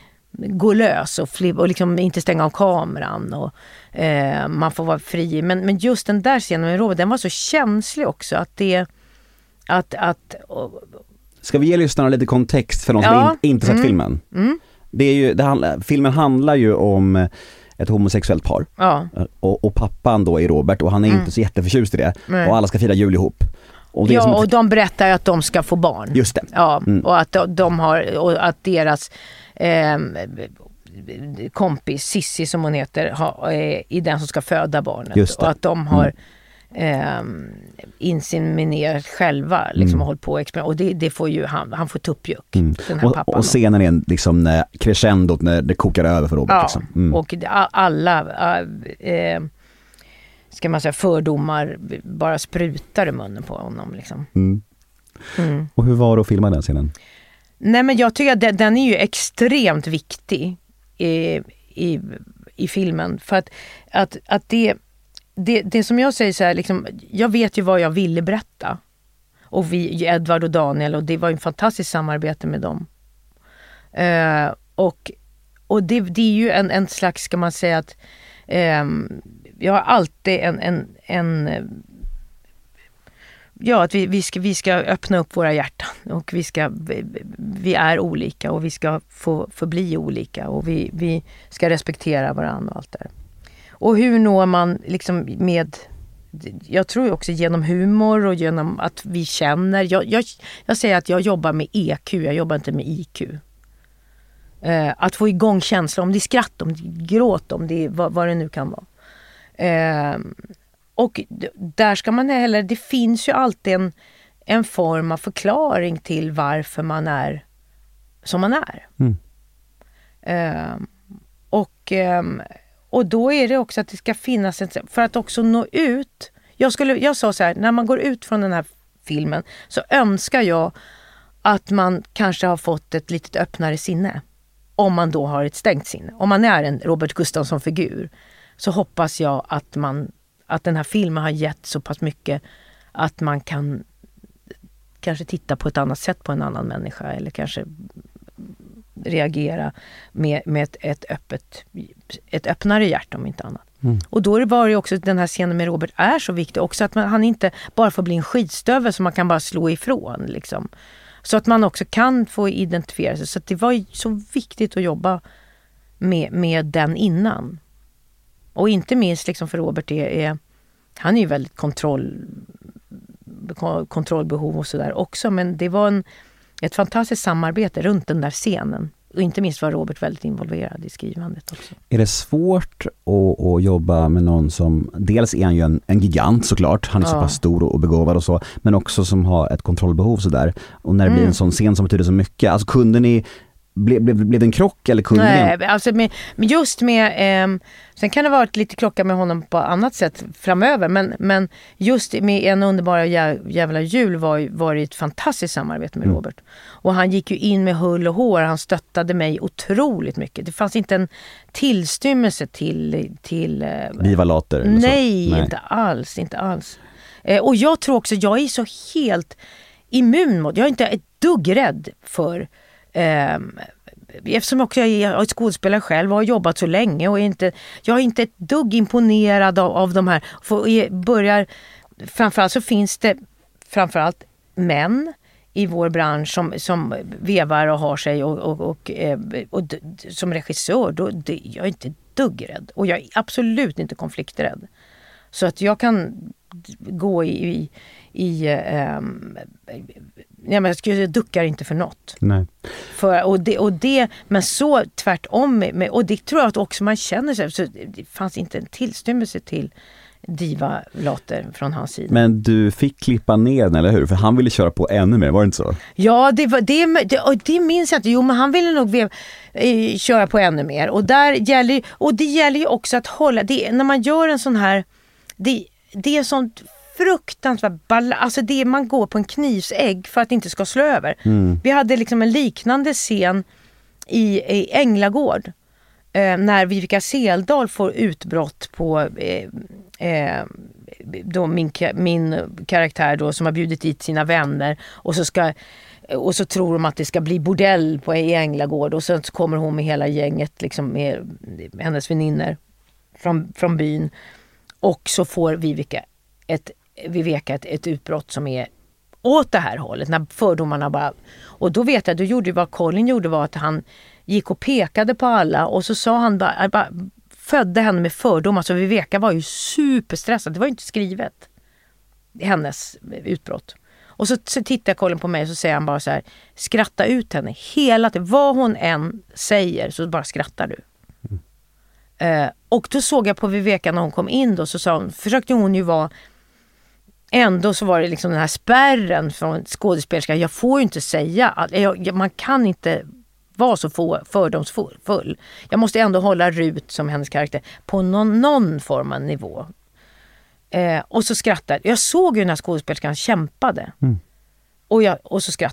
gå lös och, flipp, och liksom inte stänga av kameran och eh, man får vara fri. Men, men just den där scenen med Robert, den var så känslig också att det att, att och, ska vi ge lyssnarna lite kontext för de som ja. in, inte sett mm. filmen? Mm. Det är ju, det handla, filmen handlar ju om ett homosexuellt par. Ja. Och, och pappan då är Robert och han är mm. inte så jätteförtjust i det. Nej. Och alla ska fira jul ihop. Och det ja, ett... och de berättar att de ska få barn. Just det. Ja, mm. och att de, de har, och att deras eh, kompis, Sissi som hon heter, har, eh, är den som ska föda barnet. Just det. Och att de har mm. Eh, inseminerat själva liksom, mm. och hållit på och, och det, det får ju han, han får tuppjuck mm. den här och, pappan. Och scenen är liksom när crescendot när det kokar över för Robert. Ja, liksom. mm. och alla äh, ska man säga fördomar bara sprutar i munnen på honom liksom. Mm. Mm. Och hur var det att filma den scenen? Nej, men jag tycker att den, den är ju extremt viktig i, i, i filmen. För att, att, att det, det, det som jag säger så här, liksom, jag vet ju vad jag ville berätta. Och vi, Edvard och Daniel, och det var en fantastiskt samarbete med dem. Uh, och och det, det är ju en, en slags, ska man säga att um, jag har alltid en, en, en ja, att vi, vi, ska, vi ska öppna upp våra hjärtan och vi ska vi, vi är olika och vi ska få, få bli olika och vi, vi ska respektera varandra och allt det där. Och hur når man liksom med, jag tror också genom humor och genom att vi känner, jag, jag, jag säger att jag jobbar med E Q, jag jobbar inte med I Q. Eh, att få igång känslor, om det är skratt, om det är gråt, om det är vad, vad det nu kan vara. Eh, och där ska man heller, det finns ju alltid en, en form av förklaring till varför man är som man är. Mm. Eh, och, eh, och då är det också att det ska finnas en, för att också nå ut. Jag, skulle, jag sa så här, när man går ut från den här filmen så önskar jag att man kanske har fått ett lite öppnare sinne. Om man då har ett stängt sinne. Om man är en Robert Gustafsson-figur så hoppas jag att, man, att den här filmen har gett så pass mycket att man kan kanske titta på ett annat sätt på en annan människa eller kanske reagera med, med ett, ett, öppet, ett öppnare hjärta om inte annat. Mm. Och då var det också den här scenen med Robert är så viktig också att man, han inte bara får bli en skitstövel som man kan bara slå ifrån liksom. Så att man också kan få identifiera sig. Så att det var så viktigt att jobba med, med den innan. Och inte minst liksom för Robert är, är han är ju väldigt kontroll, kontrollbehov och sådär också. Men det var en, ett fantastiskt samarbete runt den där scenen. Och inte minst var Robert väldigt involverad i skrivandet också. Är det svårt att, att jobba med någon som, dels är han ju en, en gigant såklart, han är ja. så pass stor och begåvad och så, men också som har ett kontrollbehov sådär. Och när det mm. blir en sån scen som betyder så mycket, alltså kunde ni, blev, blev, blev det en krock eller kunde Nej, ni? alltså med, just med, eh, sen kan det vara ett lite klocka med honom på annat sätt framöver, men, men just med En underbara jä, jävla jul var, var det ett fantastiskt samarbete med mm. Robert. Och han gick ju in med hull och hår, han stöttade mig otroligt mycket. Det fanns inte en tillstymmelse till... till eh, Viva later? Nej, nej, inte alls, inte alls. Eh, och jag tror också, jag är så helt immun mot, jag är inte ett dugg rädd för... Eh, eftersom också jag är ett skådespelare själv och har jobbat så länge och är inte, jag är inte ett dugg imponerad av, av de här. För börjar, framförallt så finns det framförallt män i vår bransch som, som vevar och har sig och, och, och, och, och som regissör, då, det, jag är inte ett dugg rädd och jag är absolut inte konflikträdd. Så att jag kan gå i, i, i um, ja, men jag skulle duckar inte för något. Nej. För, och det, och det, men så tvärtom med, och det tror jag att också man känner sig, så det fanns inte en tillstymmelse till diva-later från hans sida. Men du fick klippa ner den, eller hur? För han ville köra på ännu mer, var det inte så? Ja, det, var, det, det, och det minns jag inte. Jo, men han ville nog vev, eh, köra på ännu mer. Och, där gäller, och det gäller ju också att hålla, det, när man gör en sån här, det, det är sånt fruktansvärt ball- alltså det, man går på en knivsägg för att det inte ska slå över. Mm. Vi hade liksom en liknande scen i, i Änglagård eh, när Vivica Seldal får utbrott på eh, eh, då min, min karaktär då, som har bjudit dit sina vänner och så ska och så tror de att det ska bli bordell på i Änglagård och sen så kommer hon med hela gänget liksom med hennes väninnor från, från byn och så får Vivica ett Viveka ett, ett utbrott som är åt det här hållet, när fördomarna bara, och då vet jag, då gjorde vad Colin gjorde var att han gick och pekade på alla och så sa han bara, bara födde henne med fördomar, så Viveka var ju superstressad, det var ju inte skrivet hennes utbrott. Och så, så tittar Colin på mig och så säger han bara så här, skratta ut henne hela tiden, vad hon än säger så bara skrattar du. Mm. Uh, och då såg jag på Viveka när hon kom in då, så sa hon, försökte hon ju vara ändå så var det liksom den här spärren från skådespelerska. Jag får ju inte säga att jag, man kan inte vara så få, fördomsfull. Jag måste ändå hålla Rut som hennes karaktär på någon, någon form av nivå. Eh, och så skrattade jag. såg ju när skådespelerskan kämpade. Mm. Och, jag, och så skrattade jag.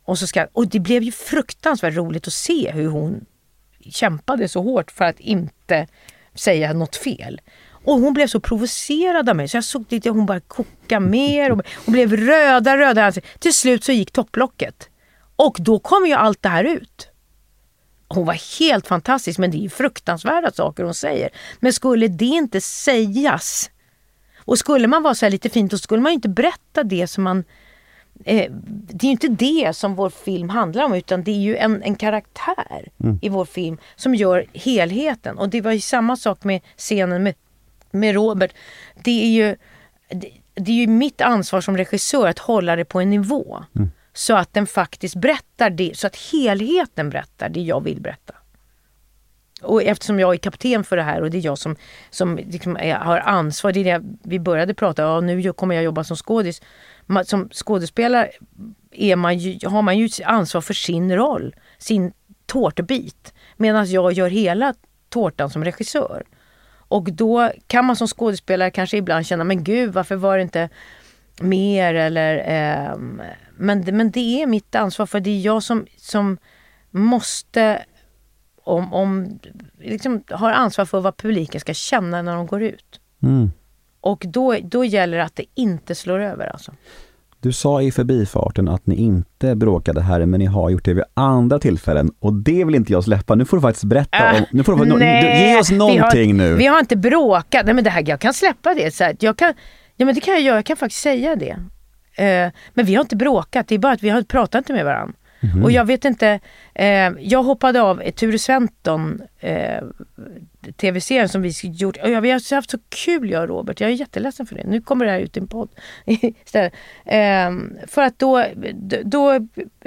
Och, så ska, och det blev ju fruktansvärt roligt att se hur hon kämpade så hårt för att inte säga något fel. Och hon blev så provocerad av mig så jag såg det, hon bara koka mer och hon blev röda, röda. Till slut så gick topplocket. Och då kom ju allt det här ut. Hon var helt fantastisk, men det är ju fruktansvärda saker hon säger. Men skulle det inte sägas, och skulle man vara så här lite fint, då skulle man ju inte berätta det som man... Eh, det är ju inte det som vår film handlar om, utan det är ju en, en karaktär mm. i vår film som gör helheten. Och det var ju samma sak med scenen med, med Robert. Det är ju, det, det är ju mitt ansvar som regissör att hålla det på en nivå. Mm. Så att den faktiskt berättar det, så att helheten berättar det jag vill berätta. Och eftersom jag är kapten för det här och det är jag som, som liksom är, har ansvar, det är det vi började prata om, ja, nu kommer jag jobba som skådis. Som skådespelare är man ju, har man ju ansvar för sin roll, sin tårtbit, medan jag gör hela tårtan som regissör. Och då kan man som skådespelare kanske ibland känna, men gud, varför var det inte mer eller eh, men, men det är mitt ansvar, för det är jag som, som måste om, om liksom, har ansvar för vad publiken ska känna när de går ut. Mm. Och då, då gäller det att det inte slår över alltså. Du sa i förbifarten att ni inte bråkade här, men ni har gjort det vid andra tillfällen. Och det vill inte jag släppa. Nu får du faktiskt berätta äh, om... Nu får du, nej, du, ge oss någonting vi har, nu. Vi har inte bråkat. Nej, men det här, jag kan släppa det. Så här, jag kan, ja, men det kan jag göra. Jag kan faktiskt säga det. Uh, men vi har inte bråkat. Det är bara att vi har pratat inte med varandra. Mm. Och jag vet inte... Uh, jag hoppade av Ture Sventon... Uh, tv-serien som vi gjort. Och jag, vi har haft så kul, jag och Robert. Jag är jätteledsen för det. Nu kommer det här ut i en podd istället. Ehm, för att då, då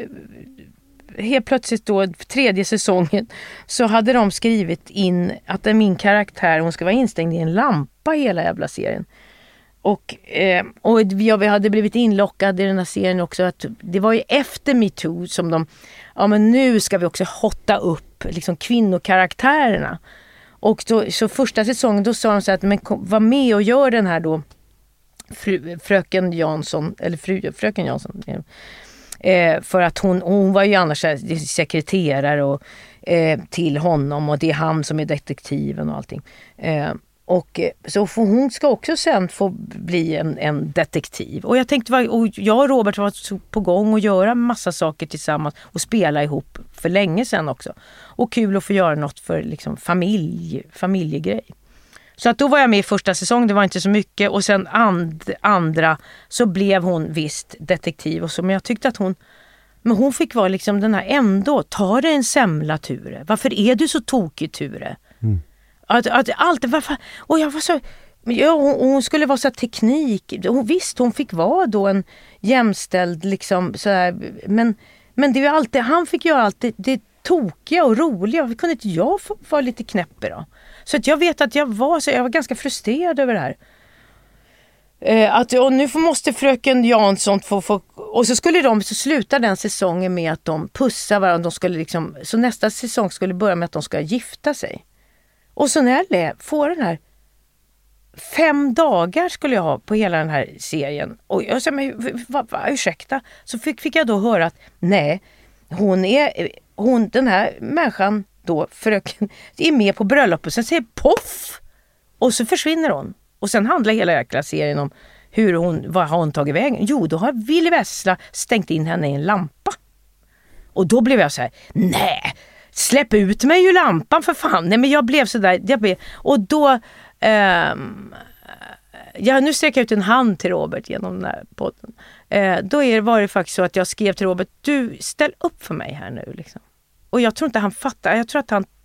helt plötsligt då, tredje säsongen, så hade de skrivit in att min karaktär, hon ska vara instängd i en lampa hela jävla serien. Och, eh, och vi hade blivit inlockade i den här serien också. Att det var ju efter MeToo som de, ja men nu ska vi också hotta upp liksom kvinnokaraktärerna. Och då, så första säsongen då sa de så att men kom, var med och gör den här då fru, fröken Jansson eller fru, fröken Jansson eh, för att hon, hon var ju annars sekreterare och, eh, till honom, och det är han som är detektiven och allting. Eh, och så för hon ska också sen få bli en, en detektiv. Och jag tänkte, och jag och Robert var på gång att göra massa saker tillsammans och spela ihop för länge sedan också. Och kul att få göra något för liksom familj, familjegrej. Så att då var jag med i första säsongen, det var inte så mycket. Och sen and, andra så blev hon visst detektiv. Och så, men jag tyckte att hon, men hon fick vara liksom den här ändå, ta det en semla Ture. Varför är du så tokig Ture? Mm. Att, att allt, varför, och jag var så, ja, hon, hon skulle vara så teknik, hon, visst hon fick vara då en jämställd liksom så här, men, men det är ju alltid, han fick göra allt det, det tokiga och roliga, varför kunde inte jag få vara lite knäppig då? Så att jag vet att jag var så, jag var ganska frustrerad över det här. Eh, att, och nu måste fröken Jansson få, få, och så skulle de så sluta den säsongen med att de pussar varandra, de skulle liksom, så nästa säsong skulle börja med att de ska gifta sig. Och så när jag får den här fem dagar skulle jag ha på hela den här serien. Och jag sa, men va, va, ursäkta. Så fick, fick jag då höra att nej, hon är, hon, den här människan då, fröken, är med på bröllopet och sen säger poff! Och så försvinner hon. Och sen handlar hela jäkla serien om hur hon, vad har hon tagit vägen? Jo, då har Willy Vessla stängt in henne i en lampa. Och då blev jag så här, nej, släpp ut mig ur lampan för fan. Nej, men jag blev så där, jag blev, och då um, ja, nu sträcker jag ut en hand till Robert genom den här podden. Uh, då är, var det faktiskt så att jag skrev till Robert, du, ställ upp för mig här nu liksom. Och jag tror inte han fattar, jag tror att han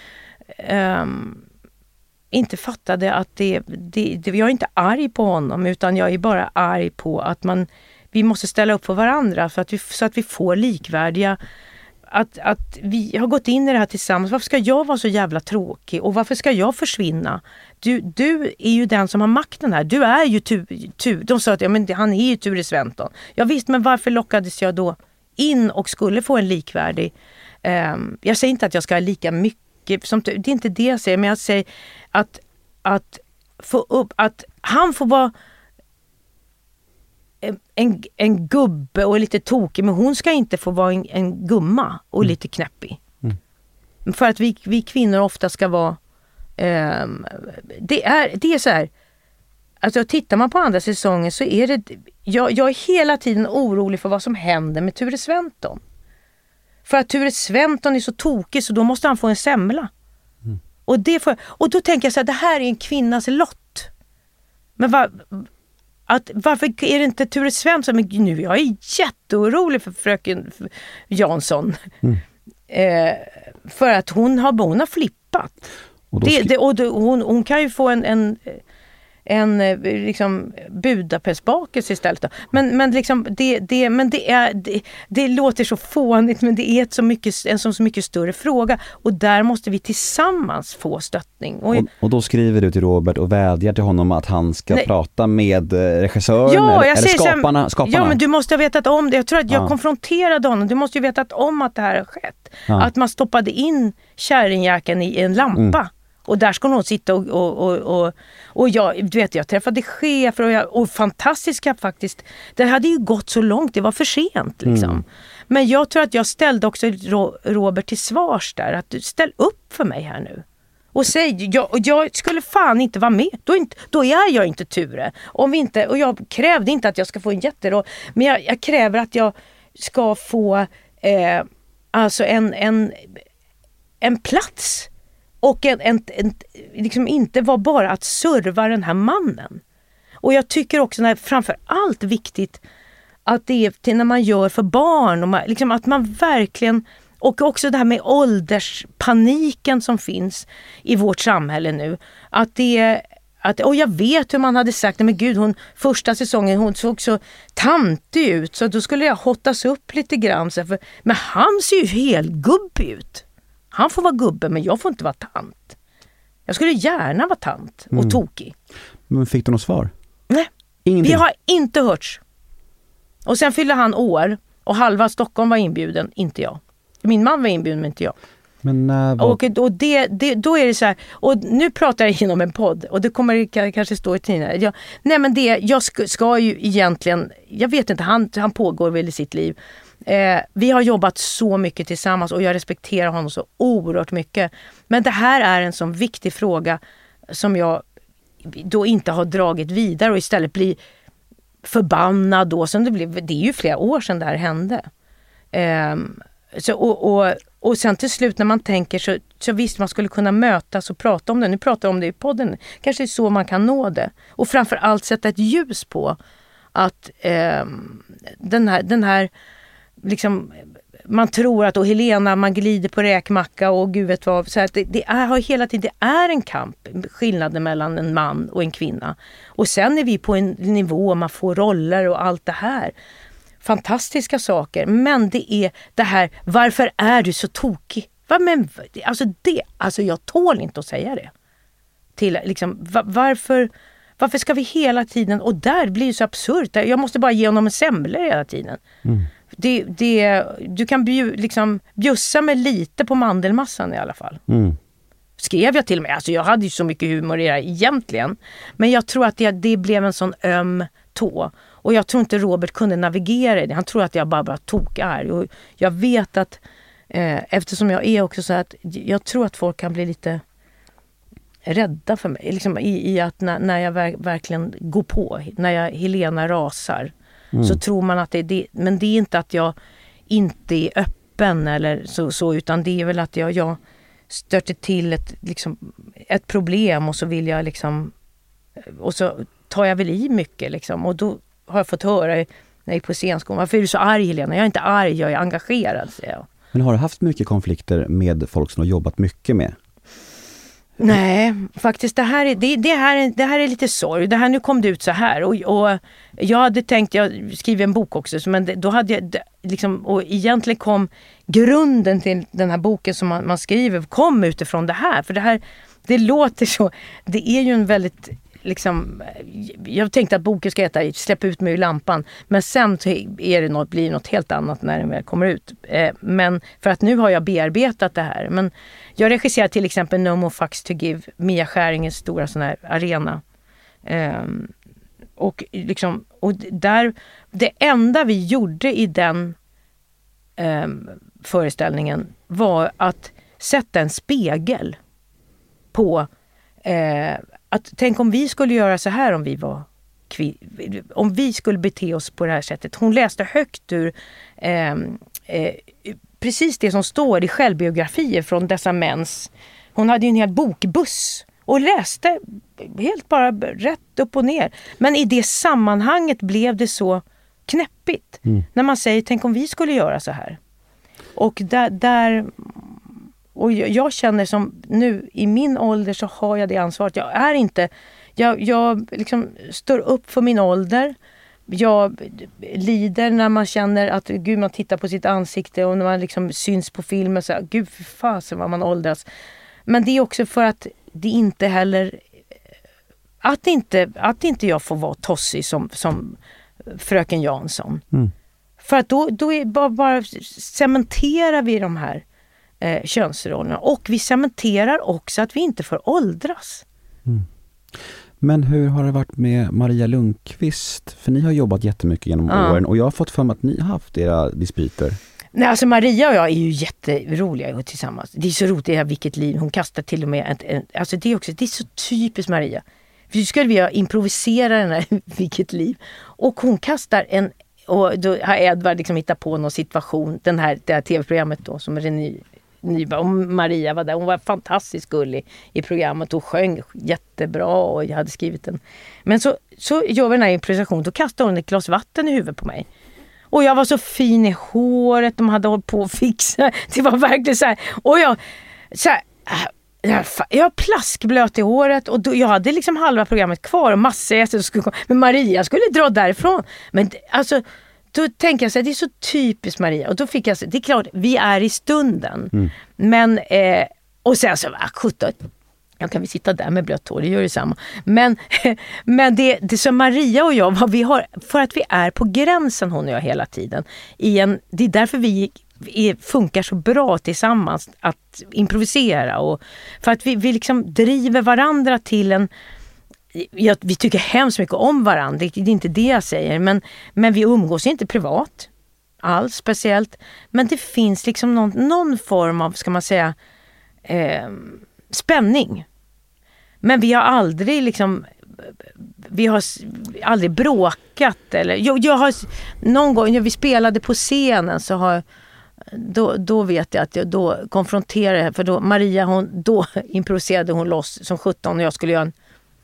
um, inte fattade att det, det, det, jag är inte arg på honom, utan jag är bara arg på att man, vi måste ställa upp för varandra för att vi, så att vi får likvärdiga, att, att vi har gått in i det här tillsammans. Varför ska jag vara så jävla tråkig och varför ska jag försvinna? Du, du är ju den som har makten här. Du är ju tu, tu. De sa att ja, men han är ju Ture Sventon. Ja visst, men varför lockades jag då in och skulle få en likvärdig, um, jag säger inte att jag ska ha lika mycket som, det är inte det jag säger, men jag säger att, att få upp, att han får vara en, en gubbe och lite tokig, men hon ska inte få vara en, en gumma och mm. lite knäppig. Mm. För att vi, vi kvinnor ofta ska vara eh, det, är, det är så här, alltså tittar man på andra säsongen så är det, jag, jag är hela tiden orolig för vad som händer med Ture Sventon. För att Ture Sventon är så tokig så då måste han få en semla. Mm. Och, det får, och då tänker jag så här, det här är en kvinnas lott. Men var, att, varför är det inte Ture Sventon? Men nu jag är jätteorolig för fröken Jansson. Mm. Eh, för att hon har, hon har flippat. Och, det, sk- det, och det, hon, hon kan ju få en... en en liksom Budapestbakelse istället då. Men, men, liksom, det, det, men det, är, det, det låter så fånigt, men det är ett så mycket, en så, så mycket större fråga och där måste vi tillsammans få stöttning. Och, och, och då skriver du till Robert och vädjar till honom att han ska nej. prata med regissören ja, eller, jag eller säger skaparna, skaparna. Ja, men du måste ha vetat om det. Jag tror att jag ja. konfronterade honom. Du måste ju vetat om att det här har skett. Ja. Att man stoppade in kärringjäkeln i en lampa. Mm. Och där ska hon sitta och, och, och, och, och jag, du vet, jag träffade chefer och, jag, och fantastiska faktiskt. Det hade ju gått så långt, det var för sent liksom. Mm. Men jag tror att jag ställde också Robert till svars där. Att du ställ upp för mig här nu. Och säg, jag, jag skulle fan inte vara med. Då, inte, då är jag inte Ture. Om vi inte, och jag krävde inte att jag ska få en jätteroll. Men jag, jag kräver att jag ska få eh, alltså en, en, en plats. Och en, en, en, liksom inte var bara att serva den här mannen. Och jag tycker också när framför allt viktigt att det är till när man gör för barn. Och man, liksom att man verkligen, och också det här med ålderspaniken som finns i vårt samhälle nu. Att det att, och jag vet hur man hade sagt, men gud, hon, första säsongen hon såg så tantig ut. Så då skulle jag hottas upp lite grann. För, men han ser ju helt gubbig ut. Han får vara gubbe, men jag får inte vara tant. Jag skulle gärna vara tant och mm. tokig. Men fick du något svar? Nej, ingenting. Vi har inte hörts. Och sen fyllde han år och halva Stockholm var inbjuden, inte jag. Min man var inbjuden, men inte jag. Men, uh, vad... Och, och det, det, då är det så här, och nu pratar jag inom en podd och det kommer kanske stå i tidningen. Jag, nej men det, jag ska, ska ju egentligen, jag vet inte, han, han pågår väl i sitt liv. Eh, vi har jobbat så mycket tillsammans och jag respekterar honom så oerhört mycket. Men det här är en sån viktig fråga som jag då inte har dragit vidare och istället blir förbannad då. Som det, blev, det är ju flera år sedan det här hände. Eh, så, och, och, och sen till slut när man tänker så, så visst man skulle kunna mötas och prata om det. Nu pratar jag om det i podden. Kanske är så man kan nå det. Och framförallt sätta ett ljus på att eh, den här, den här liksom, man tror att och Helena, man glider på räkmacka och gud vet vad, så att det, det är har hela tiden, det är en kamp, skillnaden mellan en man och en kvinna. Och sen är vi på en nivå man får roller och allt det här. Fantastiska saker, men det är det här, varför är du så tokig? Va, men, alltså det, alltså jag tål inte att säga det. Till liksom, va, varför varför ska vi hela tiden, och där blir det så absurt, jag måste bara ge honom en semla hela tiden. Mm. Det, det, du kan bju, liksom, bjussa mig lite på mandelmassan i alla fall. Mm. Skrev jag till mig. Alltså jag hade ju så mycket humor i det här egentligen. Men jag tror att det, det blev en sån öm tå. Och jag tror inte Robert kunde navigera i det. Han tror att jag bara, bara tok är. Och jag vet att eh, eftersom jag är också så att jag tror att folk kan bli lite rädda för mig. Liksom i, i att när, när jag ver, verkligen går på. När jag, Helena rasar. Mm. Så tror man att det är det. Men det är inte att jag inte är öppen eller så, så utan det är väl att jag, jag stöter till ett, liksom, ett problem och så vill jag liksom, och så tar jag väl i mycket liksom, och då har jag fått höra när jag gick på scenskolan, varför är du så arg Helena? Jag är inte arg, jag är engagerad, säger jag. Men har du haft mycket konflikter med folk som har jobbat mycket med? Nej, faktiskt det här är, det, det här, det här är lite sorg. Det här, nu kom det ut så här och, och jag hade tänkt, jag skriver en bok också, men det, då hade jag liksom, och egentligen kom grunden till den här boken som man, man skriver kom utifrån det här, för det här, det låter så, det är ju en väldigt liksom, jag tänkte att boken ska heta Släpp ut mig ur lampan, men sen är det något, blir det något helt annat när den väl kommer ut. Eh, men för att nu har jag bearbetat det här. Men jag regisserar till exempel No More Fucks to Give, Mia Skäringens stora sån här arena. Eh, och liksom, och där, det enda vi gjorde i den eh, föreställningen var att sätta en spegel på eh, att tänk om vi skulle göra så här om vi var kvin- om vi skulle bete oss på det här sättet. Hon läste högt ur eh, eh, precis det som står i självbiografier från dessa mäns. Hon hade ju en hel bokbuss och läste helt bara rätt upp och ner. Men i det sammanhanget blev det så knäppigt. Mm. När man säger, tänk om vi skulle göra så här. Och där, där och jag, jag känner som nu i min ålder så har jag det ansvaret. Jag är inte, jag, jag liksom står upp för min ålder. Jag lider när man känner att gud, man tittar på sitt ansikte och när man liksom syns på filmen så gud för fasen vad man åldras. Men det är också för att det inte heller att inte, att inte jag får vara tossig som, som fröken Jansson. Mm. För att då, då är bara, bara cementerar vi de här eh, könsrollerna. Och vi cementerar också att vi inte får åldras. Mm. Men hur har det varit med Maria Lundqvist? För ni har jobbat jättemycket genom ja. åren och jag har fått för mig att ni har haft era dispyter. Nej, alltså Maria och jag är ju jätteroliga tillsammans. Det är så roligt det här vilket liv. Hon kastar till och med ett, ett, alltså det är också, det är så typiskt Maria. För nu skulle vi improvisera den här vilket liv. Och hon kastar en, och då har Edvard liksom hittat på någon situation, den här, det här tv-programmet då som René Nyberg, och Maria var där. Hon var fantastiskt gullig i programmet och sjöng jättebra och jag hade skrivit den. Men så, så gör vi den här improvisationen, då kastar hon ett glas vatten i huvudet på mig. Och jag var så fin i håret, de hade hållit på att fixa. Det var verkligen så här. Och jag, så här, jag, jag plaskblöt i håret och då, jag hade liksom halva programmet kvar och massor gäster skulle komma. Men Maria skulle dra därifrån. Men alltså, då tänker jag så här, det är så typiskt Maria. Och då fick jag så, det är klart, vi är i stunden. Mm. Men, eh, och sen så, ah, sjutton. Jag kan vi sitta där med blött hår, det gör det samma. Men, men det, det som Maria och jag, vad vi har, för att vi är på gränsen hon och jag hela tiden. I en, det är därför vi är, funkar så bra tillsammans att improvisera. Och för att vi, vi liksom driver varandra till en... Ja, vi tycker hemskt mycket om varandra, det är inte det jag säger. Men, men vi umgås inte privat alls speciellt. Men det finns liksom någon, någon form av, ska man säga, eh, spänning. Men vi har aldrig liksom vi har aldrig bråkat eller jag, jag har någon gång när vi spelade på scenen så har då, då vet jag att jag då konfronterade för då Maria hon då improviserade hon loss som sjutton och jag skulle göra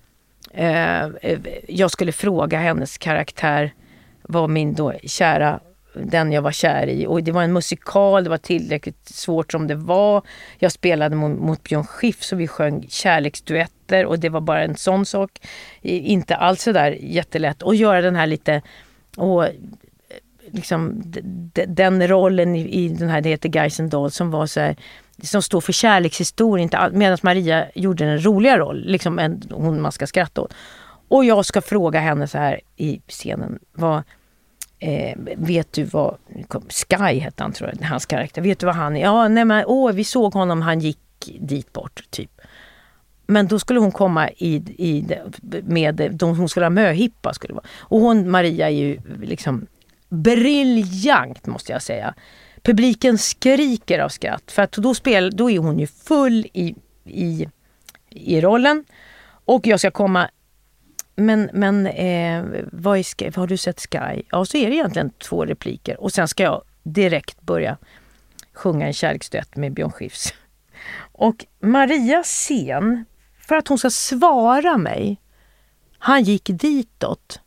en, eh, jag skulle fråga hennes karaktär vad min då kära den jag var kär i. Och det var en musikal, det var tillräckligt svårt som det var. Jag spelade mot, mot Björn Skifs så vi sjöng kärleksduetter och det var bara en sån sak. Inte alls så där jättelätt. Och göra den här lite och liksom d- d- den rollen i, i den här, det heter Guys and Dolls som var så här, som står för kärlekshistoria, inte all, medan Maria gjorde en roliga roll, liksom en, hon man ska skratta åt. Och jag ska fråga henne så här i scenen, vad Eh, vet du vad Sky hette han tror jag, hans karaktär, vet du vad han är? Ja, nej men åh, vi såg honom, han gick dit bort typ. Men då skulle hon komma i, i med de, hon skulle ha möhippa skulle det vara. Och hon, Maria är ju liksom briljant måste jag säga. Publiken skriker av skratt för att då, spel, då är hon ju full i, i, i rollen och jag ska komma. Men, men eh, vad är Sky? Har du sett Sky? Ja, så är det egentligen två repliker. Och sen ska jag direkt börja sjunga en kärleksduett med Björn Skifs. Och Marias scen, för att hon ska svara mig, han gick ditåt.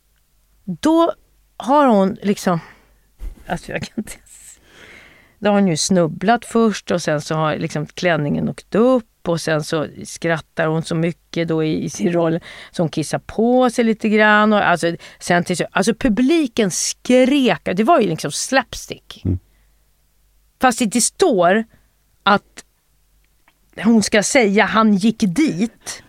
Då har hon liksom... Alltså jag kan inte... Då har hon ju snubblat först och sen så har liksom klänningen åkt upp. Och sen så skrattar hon så mycket då i, i sin roll som hon kissar på sig lite grann. Och alltså, sen till, alltså publiken skrek. Det var ju liksom slapstick. Mm. Fast det står att hon ska säga han gick dit.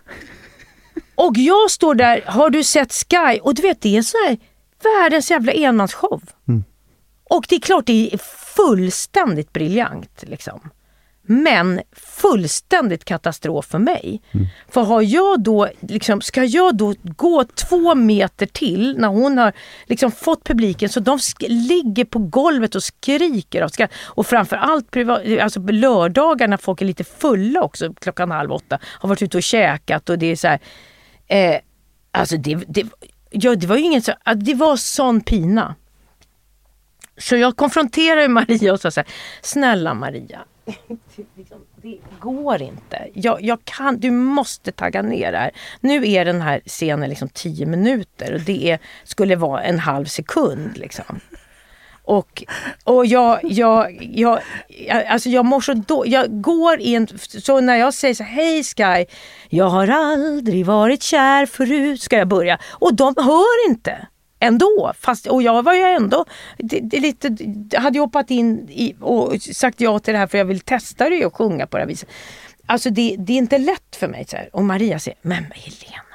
Och jag står där, har du sett Sky? Och du vet, det är en sån här världens jävla enmansshow. Mm. Och det är klart det är fullständigt briljant liksom. Men fullständigt katastrof för mig. Mm. För har jag då, liksom, ska jag då gå två meter till när hon har liksom fått publiken så de sk- ligger på golvet och skriker av skratt. Och framförallt priva- alltså lördagar när folk är lite fulla också klockan halv åtta. Har varit ute och käkat och det är så här... Eh, alltså det, det, ja, det var ju ingen så... Det var sån pina. Så jag konfronterade Maria och sa så här, snälla Maria, det går inte. Jag, jag kan, du måste tagga ner här. Nu är den här scenen liksom tio minuter och det är, skulle vara en halv sekund liksom. Och, och jag, jag, jag, alltså jag mår så då, jag går in, så när jag säger så hej Sky, jag har aldrig varit kär förut, ska jag börja. Och de hör inte. Ändå, fast, och jag var ju ändå det, det lite, hade ju hoppat in i, och sagt ja till det här för jag vill testa det och sjunga på det här viset. Alltså det, det är inte lätt för mig så här. Och Maria säger, men Helena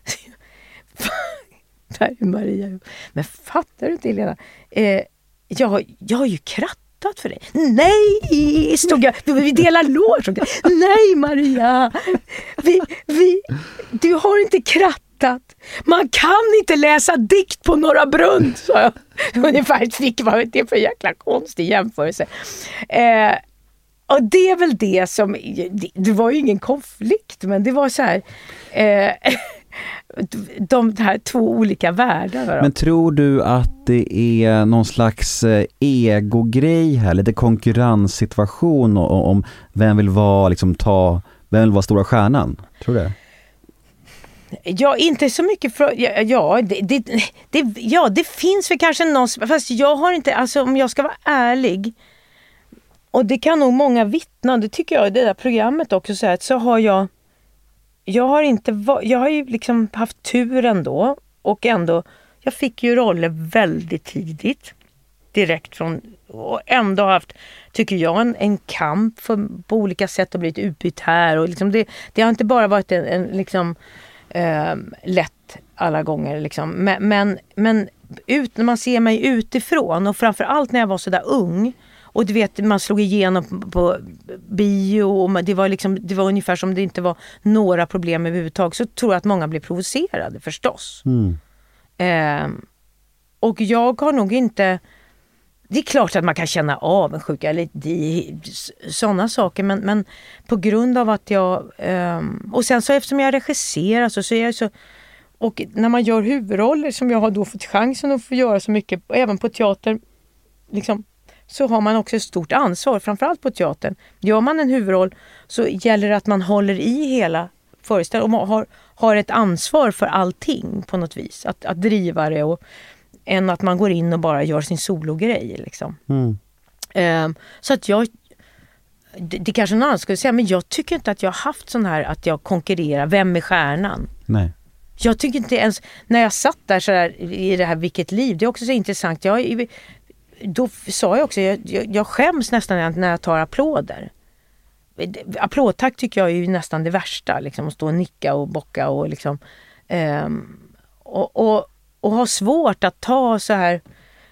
där är Maria, men fattar du inte Helena, eh, jag, jag har ju krattat för dig. Nej, stod jag, vi delar lår. Nej Maria, vi, vi, du har inte krattat. Man kan inte läsa dikt på Norra Brunn, sa jag. Ungefär fick vad det är för jäkla konstig jämförelse. Eh, och det är väl det som, det, det var ju ingen konflikt, men det var så här, eh, de här två olika världar. Men tror du att det är någon slags ego-grej här, lite konkurrenssituation om vem vill vara, liksom ta, vem vill vara stora stjärnan? Tror du det? Ja, inte så mycket för, ja, ja, det, det, det, ja, det finns väl kanske någon, fast jag har inte, alltså om jag ska vara ärlig, och det kan nog många vittna, det tycker jag i det där programmet också, så, att så har jag jag har inte, jag har ju liksom haft turen då, och ändå, jag fick ju roller väldigt tidigt, direkt från, och ändå haft, tycker jag, en, en kamp för, på olika sätt att bli utbytt här, och liksom det, det har inte bara varit en, en liksom eh, lätt alla gånger liksom. men, men, men ut, när man ser mig utifrån, och framförallt när jag var så där ung, och du vet, man slog igenom på bio, och det var liksom, det var ungefär som det inte var några problem överhuvudtaget, så tror jag att många blev provocerade förstås. Mm. Eh, och jag har nog inte, det är klart att man kan känna avundsjuka eller sådana saker, men, men på grund av att jag, eh, och sen så eftersom jag regisserar så, så är jag så, och när man gör huvudroller som jag har då fått chansen att få göra så mycket, även på teater liksom, så har man också ett stort ansvar, framförallt på teatern. Gör man en huvudroll så gäller det att man håller i hela föreställningen och har, har ett ansvar för allting på något vis. Att, att driva det, och än att man går in och bara gör sin sologrej liksom. Mm. Um, så att jag, det, det kanske någon annan skulle säga, men jag tycker inte att jag har haft sån här att jag konkurrerar, vem är stjärnan? Nej. Jag tycker inte ens, när jag satt där så där, i det här Vilket liv, det är också så intressant. Jag Då sa jag också, jag, jag, jag skäms nästan när jag tar applåder. Applådtack tycker jag är ju nästan det värsta, liksom, att stå och nicka och bocka och liksom, um, och, och, och ha svårt att ta så här,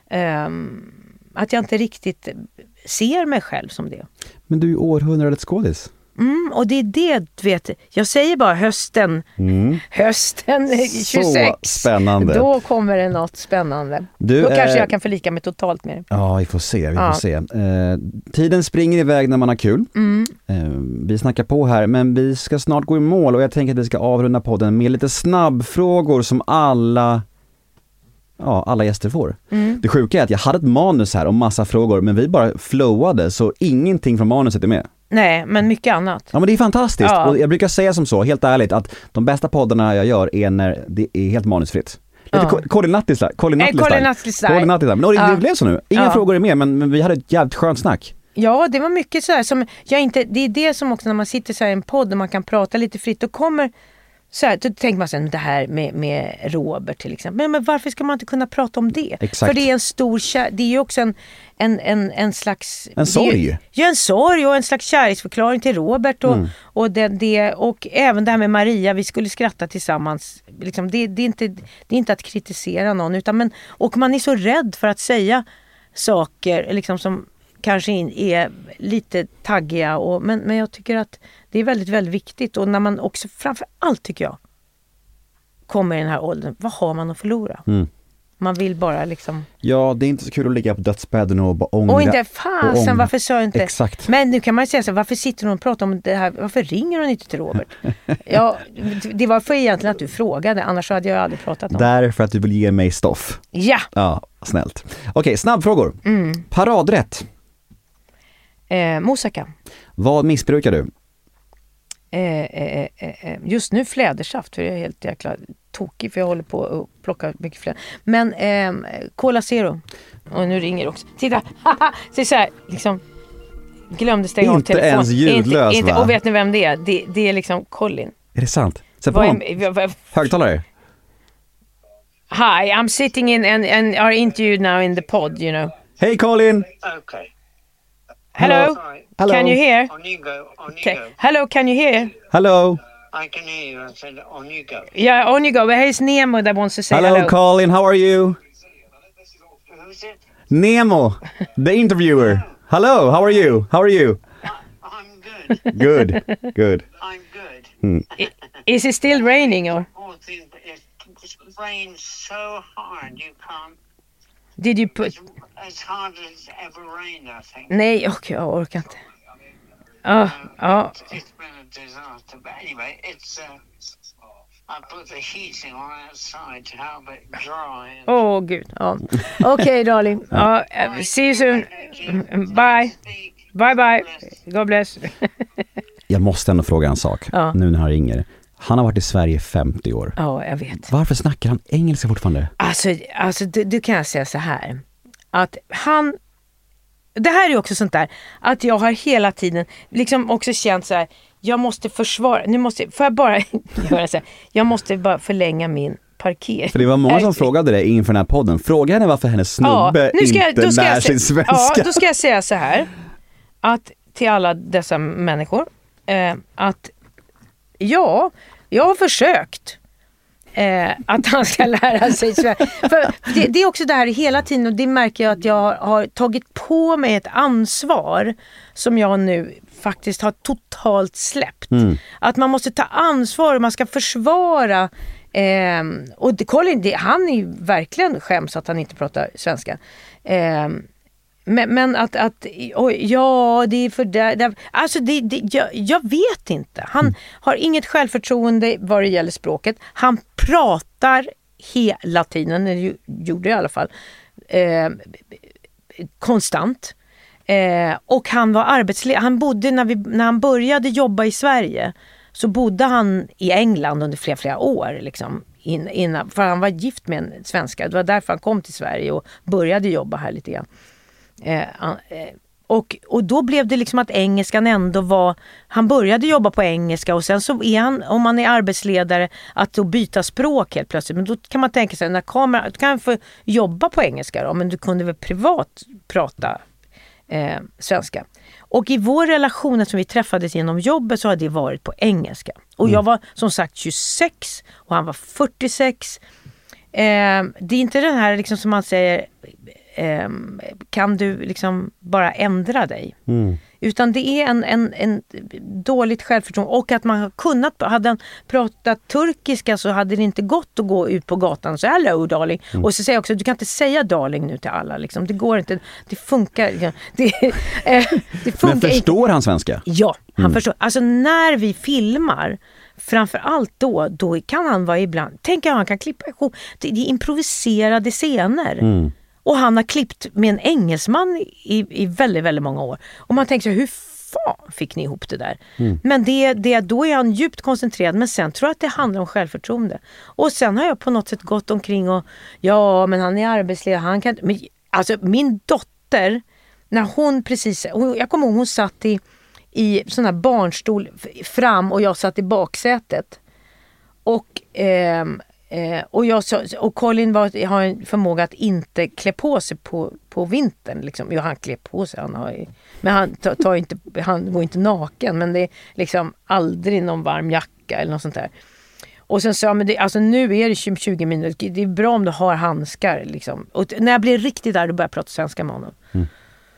um, att jag inte riktigt ser mig själv som det. Men du är ju århundradets skådis. Mm, och det är det, du vet, jag säger bara hösten, mm. hösten tjugosex. Så spännande. Då kommer det något spännande. Du, då kanske eh, jag kan förlika mig totalt med det. Ja, vi får se, vi ja. får se. Eh, tiden springer iväg när man har kul. Mm. Eh, vi snackar på här, men vi ska snart gå i mål, och jag tänker att vi ska avrunda podden med lite snabbfrågor som alla... Ja, alla gäster får. Mm. Det sjuka är att jag hade ett manus här om massa frågor, men vi bara flowade, så ingenting från manuset är med. Nej, men mycket annat. Ja, men det är fantastiskt. Ja. Och jag brukar säga som så, helt ärligt, att de bästa poddarna jag gör är när det är helt manusfritt. Lite ja. Colin Nutley-style. Colin Nutley-style. Men det, det blev så nu. Inga ja. frågor är med, men, men vi hade ett jävligt skönt snack. Ja, det var mycket så här som jag inte, det är det som också när man sitter så här i en podd och man kan prata lite fritt, och kommer så här, då tänker man sen det här med, med Robert till exempel. Men, men varför ska man inte kunna prata om det? Exakt. För det är en stor kär, det är ju också en, en, en, en slags... En sorg. Ja, en sorg och en slags kärleksförklaring till Robert. Och, mm. och, det, det, och även det här med Maria, vi skulle skratta tillsammans. Liksom, det, det, är inte, det är inte att kritisera någon. Utan, men, och man är så rädd för att säga saker liksom, som kanske in, är lite taggiga. Och, men, men jag tycker att det är väldigt, väldigt viktigt. Och när man också, framför allt tycker jag, kommer i den här åldern, vad har man att förlora? Mm. Man vill bara liksom... Ja, det är inte så kul att ligga på dödsbädden och bara ångra. Och inte, fasen, ångra. varför sa jag inte? Exakt. Men nu kan man säga så, varför sitter hon och pratar om det här? Varför ringer hon inte till Robert? Ja, det var för egentligen att du frågade, annars hade jag aldrig pratat om det. Därför att du vill ge mig stoff. Ja. Ja, snällt. Okej, snabbfrågor. Mm. Paradrätt. Eh, moussaka. Vad missbrukar du? Eh, eh, eh, just nu flädersaft, för jag är helt jäkla tokig för jag håller på att plocka mycket fläder. Men eh, Cola Zero. Och nu ringer också. Titta, så, så här, liksom glömde stänga av telefon. Inte ens ljudlös, inte, inte, va? och vet ni vem det är? Det, det är liksom Colin. Är det sant? Sätt på Vad honom. är- vad- vad- Högtalare. Hi, I'm sitting in and, and are interviewed now in the pod, you know. Hej Colin! Okay. Hello? Hi. Hello. Can you hear? On you go. On you Okay. go. Hello, can you hear? Hello. I can hear you. I said on you go. Yeah, on you go. Here's Nemo that wants to say Hello, hello. Colin, how are you? Who's it? Nemo, the interviewer. Hello, how are you? How are you? I'm good. Good, good. I'm good. Is it still raining or All things, it it rains so hard you can't. did you put... It's as hard as it's ever rained, I think. Nej, okej, jag orkar inte. Ja, ja. It's been a disaster. But anyway, it's. Uh, I put the heating on outside to help it dry. And Åh, gud. Ja. Okej, darling. Ja, eh, see you soon. Mm, Bye. speak. Bye, bye. God bless. Jag måste ändå fråga en sak, Ja. nu när han ringer. Han har varit i Sverige i femtio år. Ja, jag vet. Varför snackar han engelska fortfarande? Alltså, alltså du, du kan jag säga så här. Att han... Det här är också sånt där. Att jag har hela tiden liksom också känt så här. Jag måste försvara... Nu måste... Får jag bara göra så här. Jag måste bara förlänga min parkering. För det var många som Är- frågade det inför den här podden. Fråga henne varför hennes snubbe nu ska jag- inte då ska lär jag sig sä- svenska. Ja, då ska jag säga så här. Att till alla dessa människor. Eh, att ja, jag har försökt. Eh, att han ska lära sig svenska. För det, det är också det här hela tiden, och det märker jag att jag har, har tagit på mig ett ansvar som jag nu faktiskt har totalt släppt. Mm. Att man måste ta ansvar och man ska försvara. Eh, och det, Colin, det, han är ju verkligen skäms att han inte pratar svenska. Eh, men, men att, att oj, ja, det är för det, det alltså det, det, jag, jag vet inte. Han mm. har inget självförtroende vad det gäller språket. Han pratar hela tiden, eller gjorde i alla fall, eh, konstant. Eh, och han var arbetsledare. Han bodde, när, vi, när han började jobba i Sverige, så bodde han i England under flera, flera år. Liksom, in, innan, för han var gift med en svenska. Det var därför han kom till Sverige och började jobba här lite grann. Eh, eh, och, och då blev det liksom att engelskan ändå var... Han började jobba på engelska och sen så är han, om man är arbetsledare, att då byta språk helt plötsligt. Men då kan man tänka sig, när kamera, du kan få jobba på engelska då, men du kunde väl privat prata eh, svenska. Och i vår relation som vi träffades genom jobbet så har det varit på engelska. Och mm. jag var som sagt tjugosex och han var fyrtiosex. Eh, det är inte den här liksom som man säger... Eh, kan du liksom bara ändra dig? Mm. Utan det är en, en, en dåligt självförtroende. Och att man har kunnat, hade han pratat turkiska så hade det inte gått att gå ut på gatan och säga hello darling. Mm. Och så säger jag också, du kan inte säga darling nu till alla. Liksom. Det går inte, det funkar. Det, eh, det funkar. Men förstår inte. Han svenska? Ja, han mm. förstår. Alltså när vi filmar, framför allt då, då kan han vara ibland, tänker jag, han kan klippa ihop. Det är improviserade scener. Mm. Och han har klippt med en engelsman i, i väldigt, väldigt många år. Och man tänker så här, hur fan fick ni ihop det där? Mm. Men det, det, då är han djupt koncentrerad. Men sen tror jag att det handlar om självförtroende. Och sen har jag på något sätt gått omkring och ja, men han är arbetsledare. Han kan, men, alltså min dotter, när hon precis, hon, jag kommer ihåg hon satt i, i sån här barnstol fram och jag satt i baksätet. Och... Eh, Eh, och, jag så, och Colin var, har en förmåga att inte klä på sig på, på vintern. Liksom. Ja, han klär på sig. Han har, men han, tar, tar inte, han går inte naken. Men det är liksom aldrig någon varm jacka eller något sånt där. Och sen sa men det, alltså nu är det tjugo minuter. Det är bra om du har handskar. Liksom. Och när jag blir riktigt där, då börjar jag prata svenska med honom. Mm.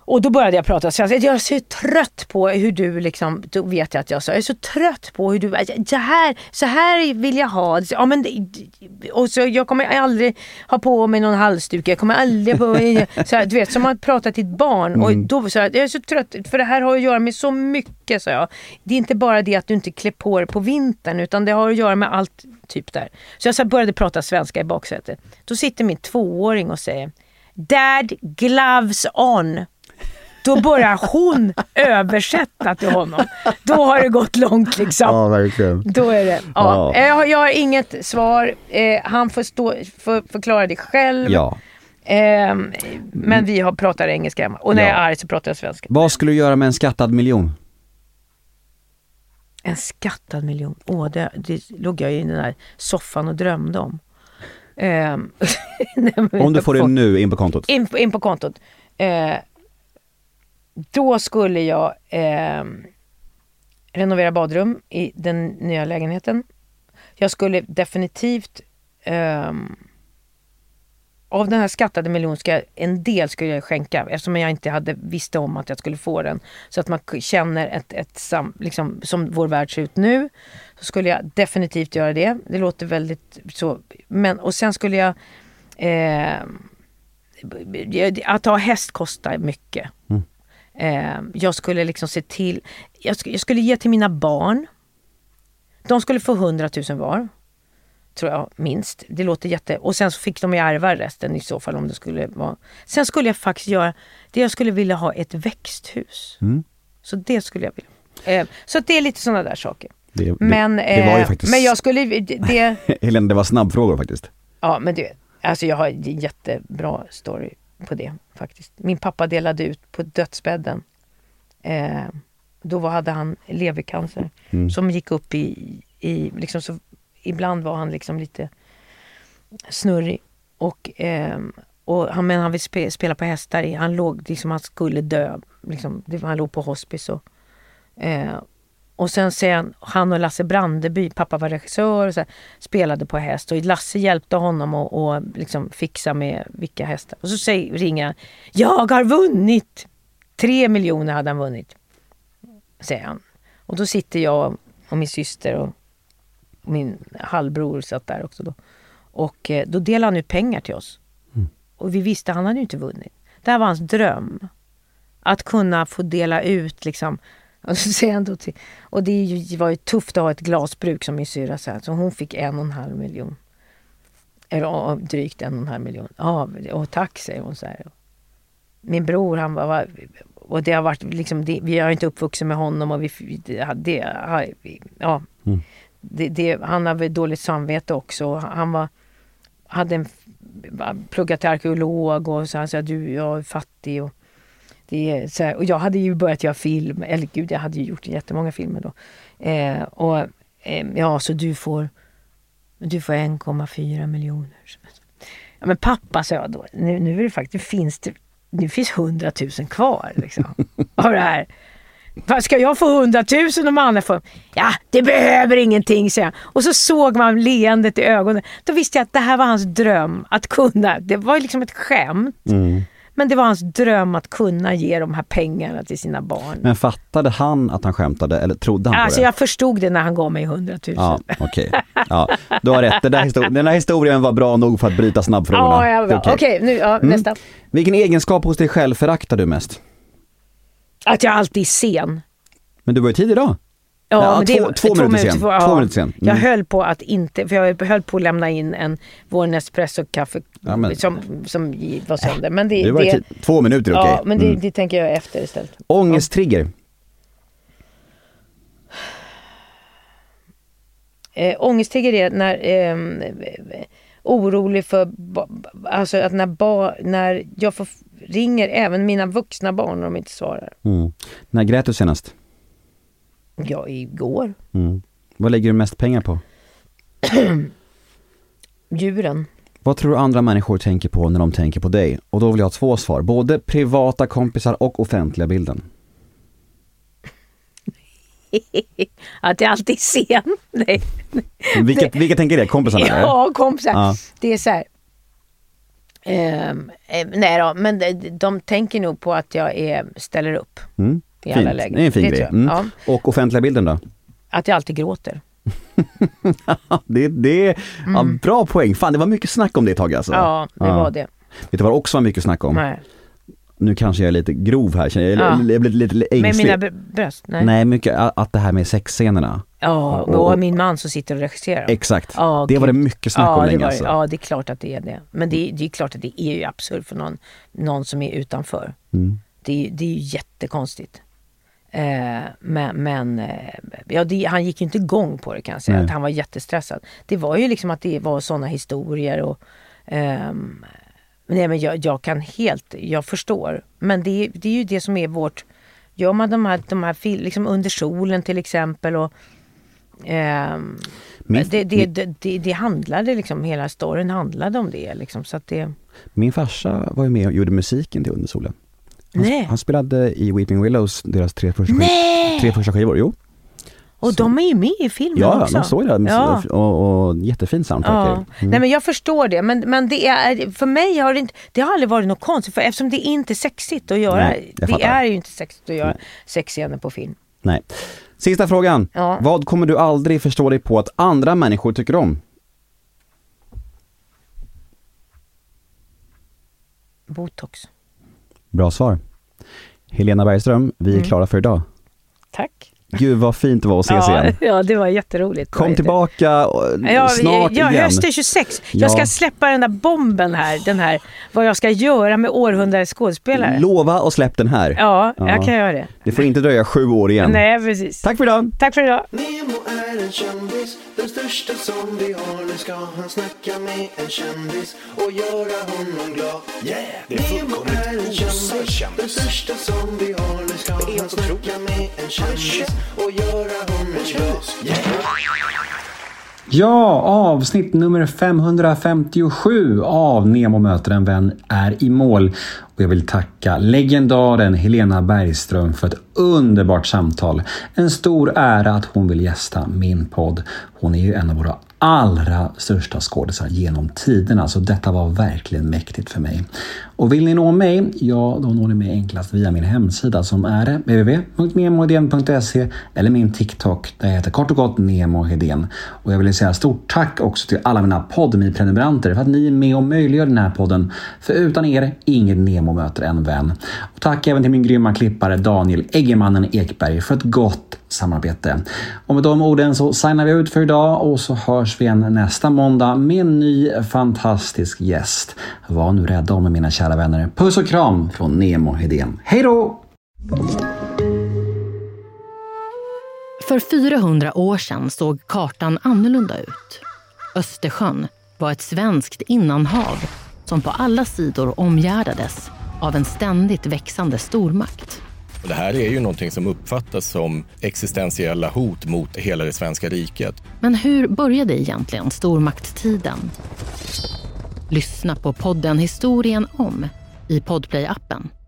Och då började jag prata svenska. Jag är så trött på hur du liksom, då vet jag att jag sa, jag är så trött på hur du, så här, så här vill jag ha. Ja, men, och så jag kommer aldrig ha på mig någon halsduk, jag kommer aldrig på så här, du vet, som man pratar till ett barn. Mm. Och då så här, jag är så trött, för det här har att göra med så mycket, sa jag. Det är inte bara det att du inte klär på dig på vintern, utan det har att göra med allt typ där. Så jag så började prata svenska i baksätet. Då sitter min tvååring och säger, Dad, gloves on. Då börjar hon översätta till honom. Då har det gått långt liksom. Ja, verkligen. Då är det. Ja. Ja. Jag, jag har inget svar. Eh, han får, stå, får förklara det själv. Ja. Eh, men vi har pratat engelska hemma. Och när ja. jag är arg så pratar jag svenska. Vad skulle du göra med en skattad miljon? En skattad miljon? Åh, det, det låg jag i den där soffan och drömde om. Eh, om du får det nu in på kontot? In, in på kontot. Eh, Då skulle jag eh, renovera badrum i den nya lägenheten. Jag skulle definitivt eh, av den här skattade miljonen ska en del skulle jag skänka, eftersom jag inte hade visste om att jag skulle få den, så att man känner ett, ett sam, liksom, som vår värld ser ut nu, så skulle jag definitivt göra det. Det låter väldigt så, men och sen skulle jag eh, att ha häst kostar mycket. Mm. Jag skulle liksom se till, jag skulle, jag skulle ge till mina barn. De skulle få hundratusen var, tror jag, minst. Det låter jätte... Och sen så fick de ju ärva resten i så fall, om det skulle vara... Sen skulle jag faktiskt göra... Det jag skulle vilja ha ett växthus. Mm. Så det skulle jag vilja. Så det är lite sådana där saker. Det, det, men, det var ju faktiskt... Men jag skulle... Det... Helene, det var snabbfrågor faktiskt. Ja, men du vet, alltså jag har en jättebra story på det faktiskt. Min pappa delade ut på dödsbädden. Eh, då var, hade han levercancer mm. som gick upp i, i liksom så, ibland var han liksom lite snurrig och, eh, och han, men han ville spe, spela på hästar. Han låg liksom, han skulle dö liksom, han låg på hospice och, eh, och sen säger han, han och Lasse Brandeby, pappa var regissör och så här, spelade på häst, och Lasse hjälpte honom att och liksom fixa med vilka hästar. Och så säger, ringer han, jag har vunnit! Tre miljoner hade han vunnit, säger han. Och då sitter jag och min syster och min halvbror satt där också då. Och eh, då delade han ut pengar till oss. Mm. Och vi visste, han hade ju inte vunnit. Det här var hans dröm. Att kunna få dela ut liksom. Och så säger han då till, och det, ju, det var ju tufft att ha ett glasbruk som min syra sa, så hon fick en och en halv miljon. Eller drygt en och en halv miljon. Ja, och tack, säger hon så här. Min bror, han var, och det har varit liksom, det, vi har inte uppvuxit med honom och vi, det, det ja, mm. det, det, han har väl dåligt samvete också. Han var, hade en, pluggat till arkeolog och så han sa, du, jag är fattig och det är så här, och jag hade ju börjat göra film, eller gud, jag hade ju gjort jättemånga filmer då. Eh, och eh, ja, så du får du får en komma fyra miljoner. Ja, men pappa, sa jag då, nu, nu är det faktiskt, finns det, nu finns hundratusen kvar liksom. Av det här. Vad ska jag få hundratusen om andra får? Ja, det behöver ingenting, säger jag. Och så såg man leendet i ögonen. Då visste jag att det här var hans dröm, att kunna. Det var liksom ett skämt. Mm. Men det var hans dröm att kunna ge de här pengarna till sina barn. Men fattade han att han skämtade, eller trodde han alltså, på det? Jag förstod det när han gav mig hundratusen. Ja, okej. Okay. Ja, du har rätt. Den, där histor- den här historien var bra nog för att bryta snabbfrågorna. Ja, ja, okej. Okay. Okay, nu, ja, mm. nästa. Vilken egenskap hos dig själv föraktar du mest? Att jag alltid är sen. Men du var ju tid idag. Ja, ja, men två, det, två, två minuter sen. Två, ja, två minuter sen. Mm. Jag höll på att inte, för jag höll på att lämna in en vår Nespresso-kaffe ja, men, som, som var sönder. Men det, det var det, två minuter, okej. Okay. Ja, men det, mm. det tänker jag efter istället. Ångesttrigger. Eh, ångesttrigger är när eh, orolig för, alltså att när, ba, när jag får, ringer även mina vuxna barn när de inte svarar. Mm. När grät du senast? Ja, igår. Mm. Vad lägger du mest pengar på? Djuren. Vad tror du andra människor tänker på när de tänker på dig? Och då vill jag ha två svar. Både privata kompisar och offentliga bilden. Att jag alltid är sen. Nej. Vilket, vilka tänker det? Kompisarna? Ja, kompisar. Ja. Det är så här. Eh, eh, nej då, men de, de tänker nog på att jag är, ställer upp Mm. i Fint. alla lägen. Det är en fin Det grej. tror jag. Mm. Ja. Och offentliga bilden då? Att jag alltid gråter. det det är ja, Mm. bra poäng. Fan, det var mycket snack om det ett tag alltså. Ja, det Ja. var det. Vet du vad det också var mycket snack om? Nej. Nu kanske jag är lite grov här, känner jag. Ja. Jag blir lite, lite ängslig. Med mina b- bröst? Nej. Nej, mycket att det här med sexscenerna. Ja, och, och min man som sitter och regisserar. Exakt. Ja, det var det gud. mycket snack ja, om det länge var, alltså. Ja, det är klart att det är det. Men det är, det är klart att det är ju absurt för någon, någon som är utanför. Mm. Det, är, det är ju jättekonstigt. Eh, men men eh, ja, det, han gick ju inte igång på det kan jag säga. Nej. Att han var jättestressad. Det var ju liksom att det var sådana historier. Och, ehm, nej, men jag, jag kan helt, jag förstår. Men det, det är ju det som är vårt, gör man de här, de här fil, liksom Under solen till exempel och ehm, Min, det, det, min, det, det, det handlade liksom, hela storyn handlade om det liksom, så att det... min farsa var ju med och gjorde musiken till Under solen. Han, Nej. han spelade i Weeping Willows, deras tre första, skiv, Nej! tre första skivor. Jo. Och Så. de är ju med i filmen Ja, också. de såg det. Ja. Och, och jättefin soundtrack. Ja. Mm. Nej, men jag förstår det, men, men det är, för mig har det inte, det har aldrig varit något konstigt, för eftersom det är inte sexigt att göra, Nej, jag det fattar. är ju inte sexigt att göra sexscener på film. Nej. Sista frågan. Ja. Vad kommer du aldrig förstå dig på att andra människor tycker om? Botox. Bra svar. Helena Bergström, vi är Mm. klara för idag. Tack. Gud vad fint det var att ses Ja, igen. ja, det var jätteroligt. Kom Vad tillbaka och, Ja, snart ja, igen. hösten tjugosex. Ja. Jag ska släppa den där bomben här, den här, vad jag ska göra med århundradets skådespelare. Lova och släpp den här. Ja, Ja. jag kan göra det. Det får inte dröja sju år igen. Nej, precis. Tack för idag. Tack för idag. Nemo är en kändis, den största som vi har. Nu ska han snacka med en kändis och göra honom glad. Yeah! Det är Nemo fullkomligt är en osar kändis, den kändis. största som vi har. Nu ska Det är han helt snacka otroligt. med en kändis och göra honom glad. Yeah! Ja, avsnitt nummer femhundrafemtiosju av Nemo möter en vän är i mål. Och jag vill tacka legendaren Helena Bergström för ett underbart samtal. En stor ära att hon vill gästa min podd. Hon är ju en av våra allra största skådisar genom tiderna, så detta var verkligen mäktigt för mig. Och vill ni nå mig? Ja, då når ni mig enklast via min hemsida som är w w w punkt nemo hedén punkt se eller min TikTok där jag heter kort och gott Nemo Hedén. Och jag vill säga stort tack också till alla mina Podme-prenumeranter för att ni är med och möjliggör den här podden. För utan er, ingen Nemo möter en vän. Och tack även till min grymma klippare Daniel Eggemannen Ekberg för ett gott samarbete. Och med de orden så signar vi ut för idag och så hörs vi igen nästa måndag med en ny fantastisk gäst. Var nu rädda om mina kära vänner. Puss och kram från Nemo Hedén. Hej då! För fyrahundra år sedan såg kartan annorlunda ut. Östersjön var ett svenskt innanhav som på alla sidor omgärdades av en ständigt växande stormakt. Och det här är ju någonting som uppfattas som existentiella hot mot hela det svenska riket. Men hur började egentligen stormaktstiden? Lyssna på podden Historien om i Podplay-appen.